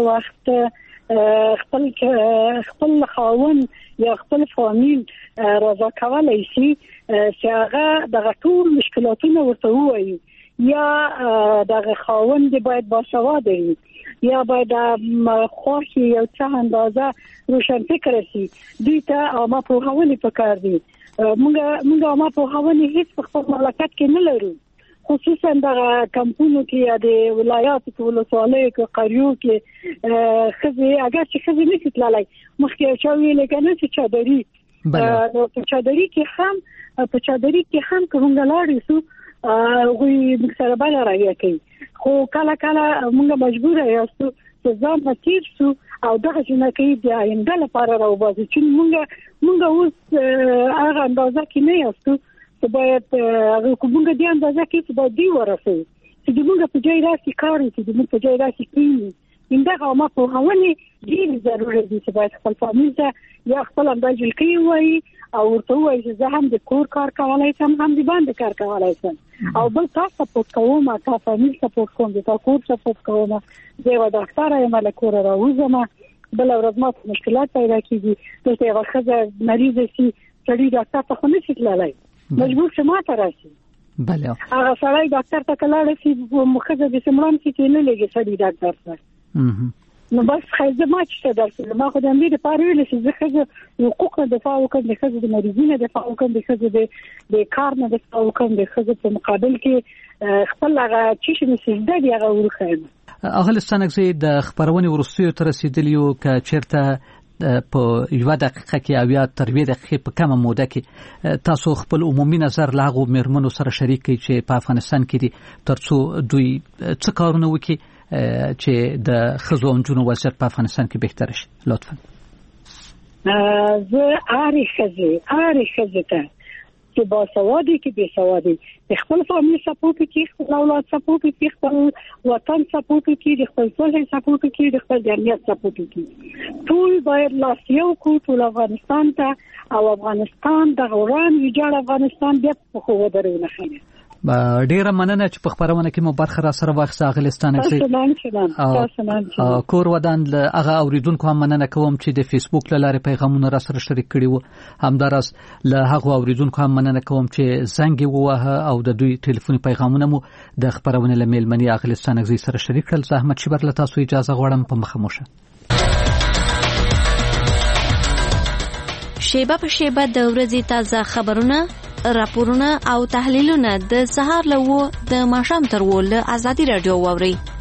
وخت خپل خاوند یا خپل فامیل رضا کولی شي چې هغه دغه ټول مشکلاتونه ورته ووایي یا دغه خاوند باید باسواده وي یا باید خوښ یو څه اندازه روشنفکره شي دوی ته عامه پوهونې پکار دي موږ عامه پوهونې هیڅ په خپل مملکت کې نه لرو خصوصا دغه کمپونو کې یا د ولایاتو کې ولسوالیو کې قریو کې ښځې اگر چې ښځې نشي تللی مخکې یو چا ویلې که نه چې چادري نو په چادري کې هم که موږ لاړې شو هغوی موږ سره بله رویه کوي خو کله کله موږ مجبوره یاستو چې ځان نه تیر شو او دغه جنکۍ د آینده لپاره راوباسو چې موږ اوس هغه اندازه کې نه یاستو چې باید کومه دې اندازه کې چې باید دی ورسوي چې موږ په ځای راسي کار وکړي موږ په ځای راسي کینی انده ما په هونه ډیر ضروري دي چې باید خپل فامیل ته یا خپل انداز لکې وایي او ورته وایي چې زه هم د کور کار کولای شم هم د باندې کار کولای شم او بل تاسو سپورټ کوم تاسو فامیل سپورټ کوم تاسو کور سپورټ کوم زه یو ډاکټر یم له کور راوځم بل ورځ ما مشکلات پیدا کیږي چې یو خزه مریض شي سړي ډاکټر ته نه شي تللی مجبور شمه ته راشي بله هغه سړی ډاکټر ته کلاړ شي مخزه د سمران کې نه لګي سړي ډاکټر سره نو بس خیزه ما چې درسله ما خو د امیر لپاره ویل چې زه خزه حقوق دفاع وکړم د خزه د مریضینو دفاع وکړم د خزه د کار نه دفاع وکړم د خزه په مقابل کې خپل هغه چې مسجد دی هغه ورخه اغل ستانکزي د خبرونه ورستیو تر رسیدلیو ک چیرته په یو دقیقه کې او یا تر 2 دقیقې په کومه موده کې تاسو خپل عمومي نظر لاغو مرمنو سره شریک کړئ چې په افغانستان کې دي ترڅو دوی څه کارونه وکړي چې د خزو انجونو وضعیت په افغانستان کې بهتر شي لطفا زه آری خزه ته چې با سوادي کې بے سوادي خپل فامیل سپورټ کې خپل اولاد سپورټ کې خپل وطن سپورټ کې خپل صلح سپورټ کې خپل جمعیت سپورټ کې ټول باید لاسیو کو ټول افغانستان ته او افغانستان د غوران ویجاړ افغانستان بیا په خو ودرونه خنه ډیره مننه چې په خبرونه کې مو برخه را سره واخیسته اغلستانه کور ودان له هغه اوریدونکو هم مننه کوم چې د فیسبوک لاره پیغامونه را سره شریک کړي وو همدارس له هغه اوریدونکو هم مننه کوم چې زنګ ووهه او د دوی ټلیفوني پیغامونه مو د خبرونه له میلمنې اغلستانه زی سره شریک کړل زحمت شي برله تاسو اجازه غواړم په مخه موشه شیبه په شیبه د ورځې تازه خبرونه راپورونه او تحلیلونه د سهار له 9 د ماښام تر 10 له آزادي رادیو واوري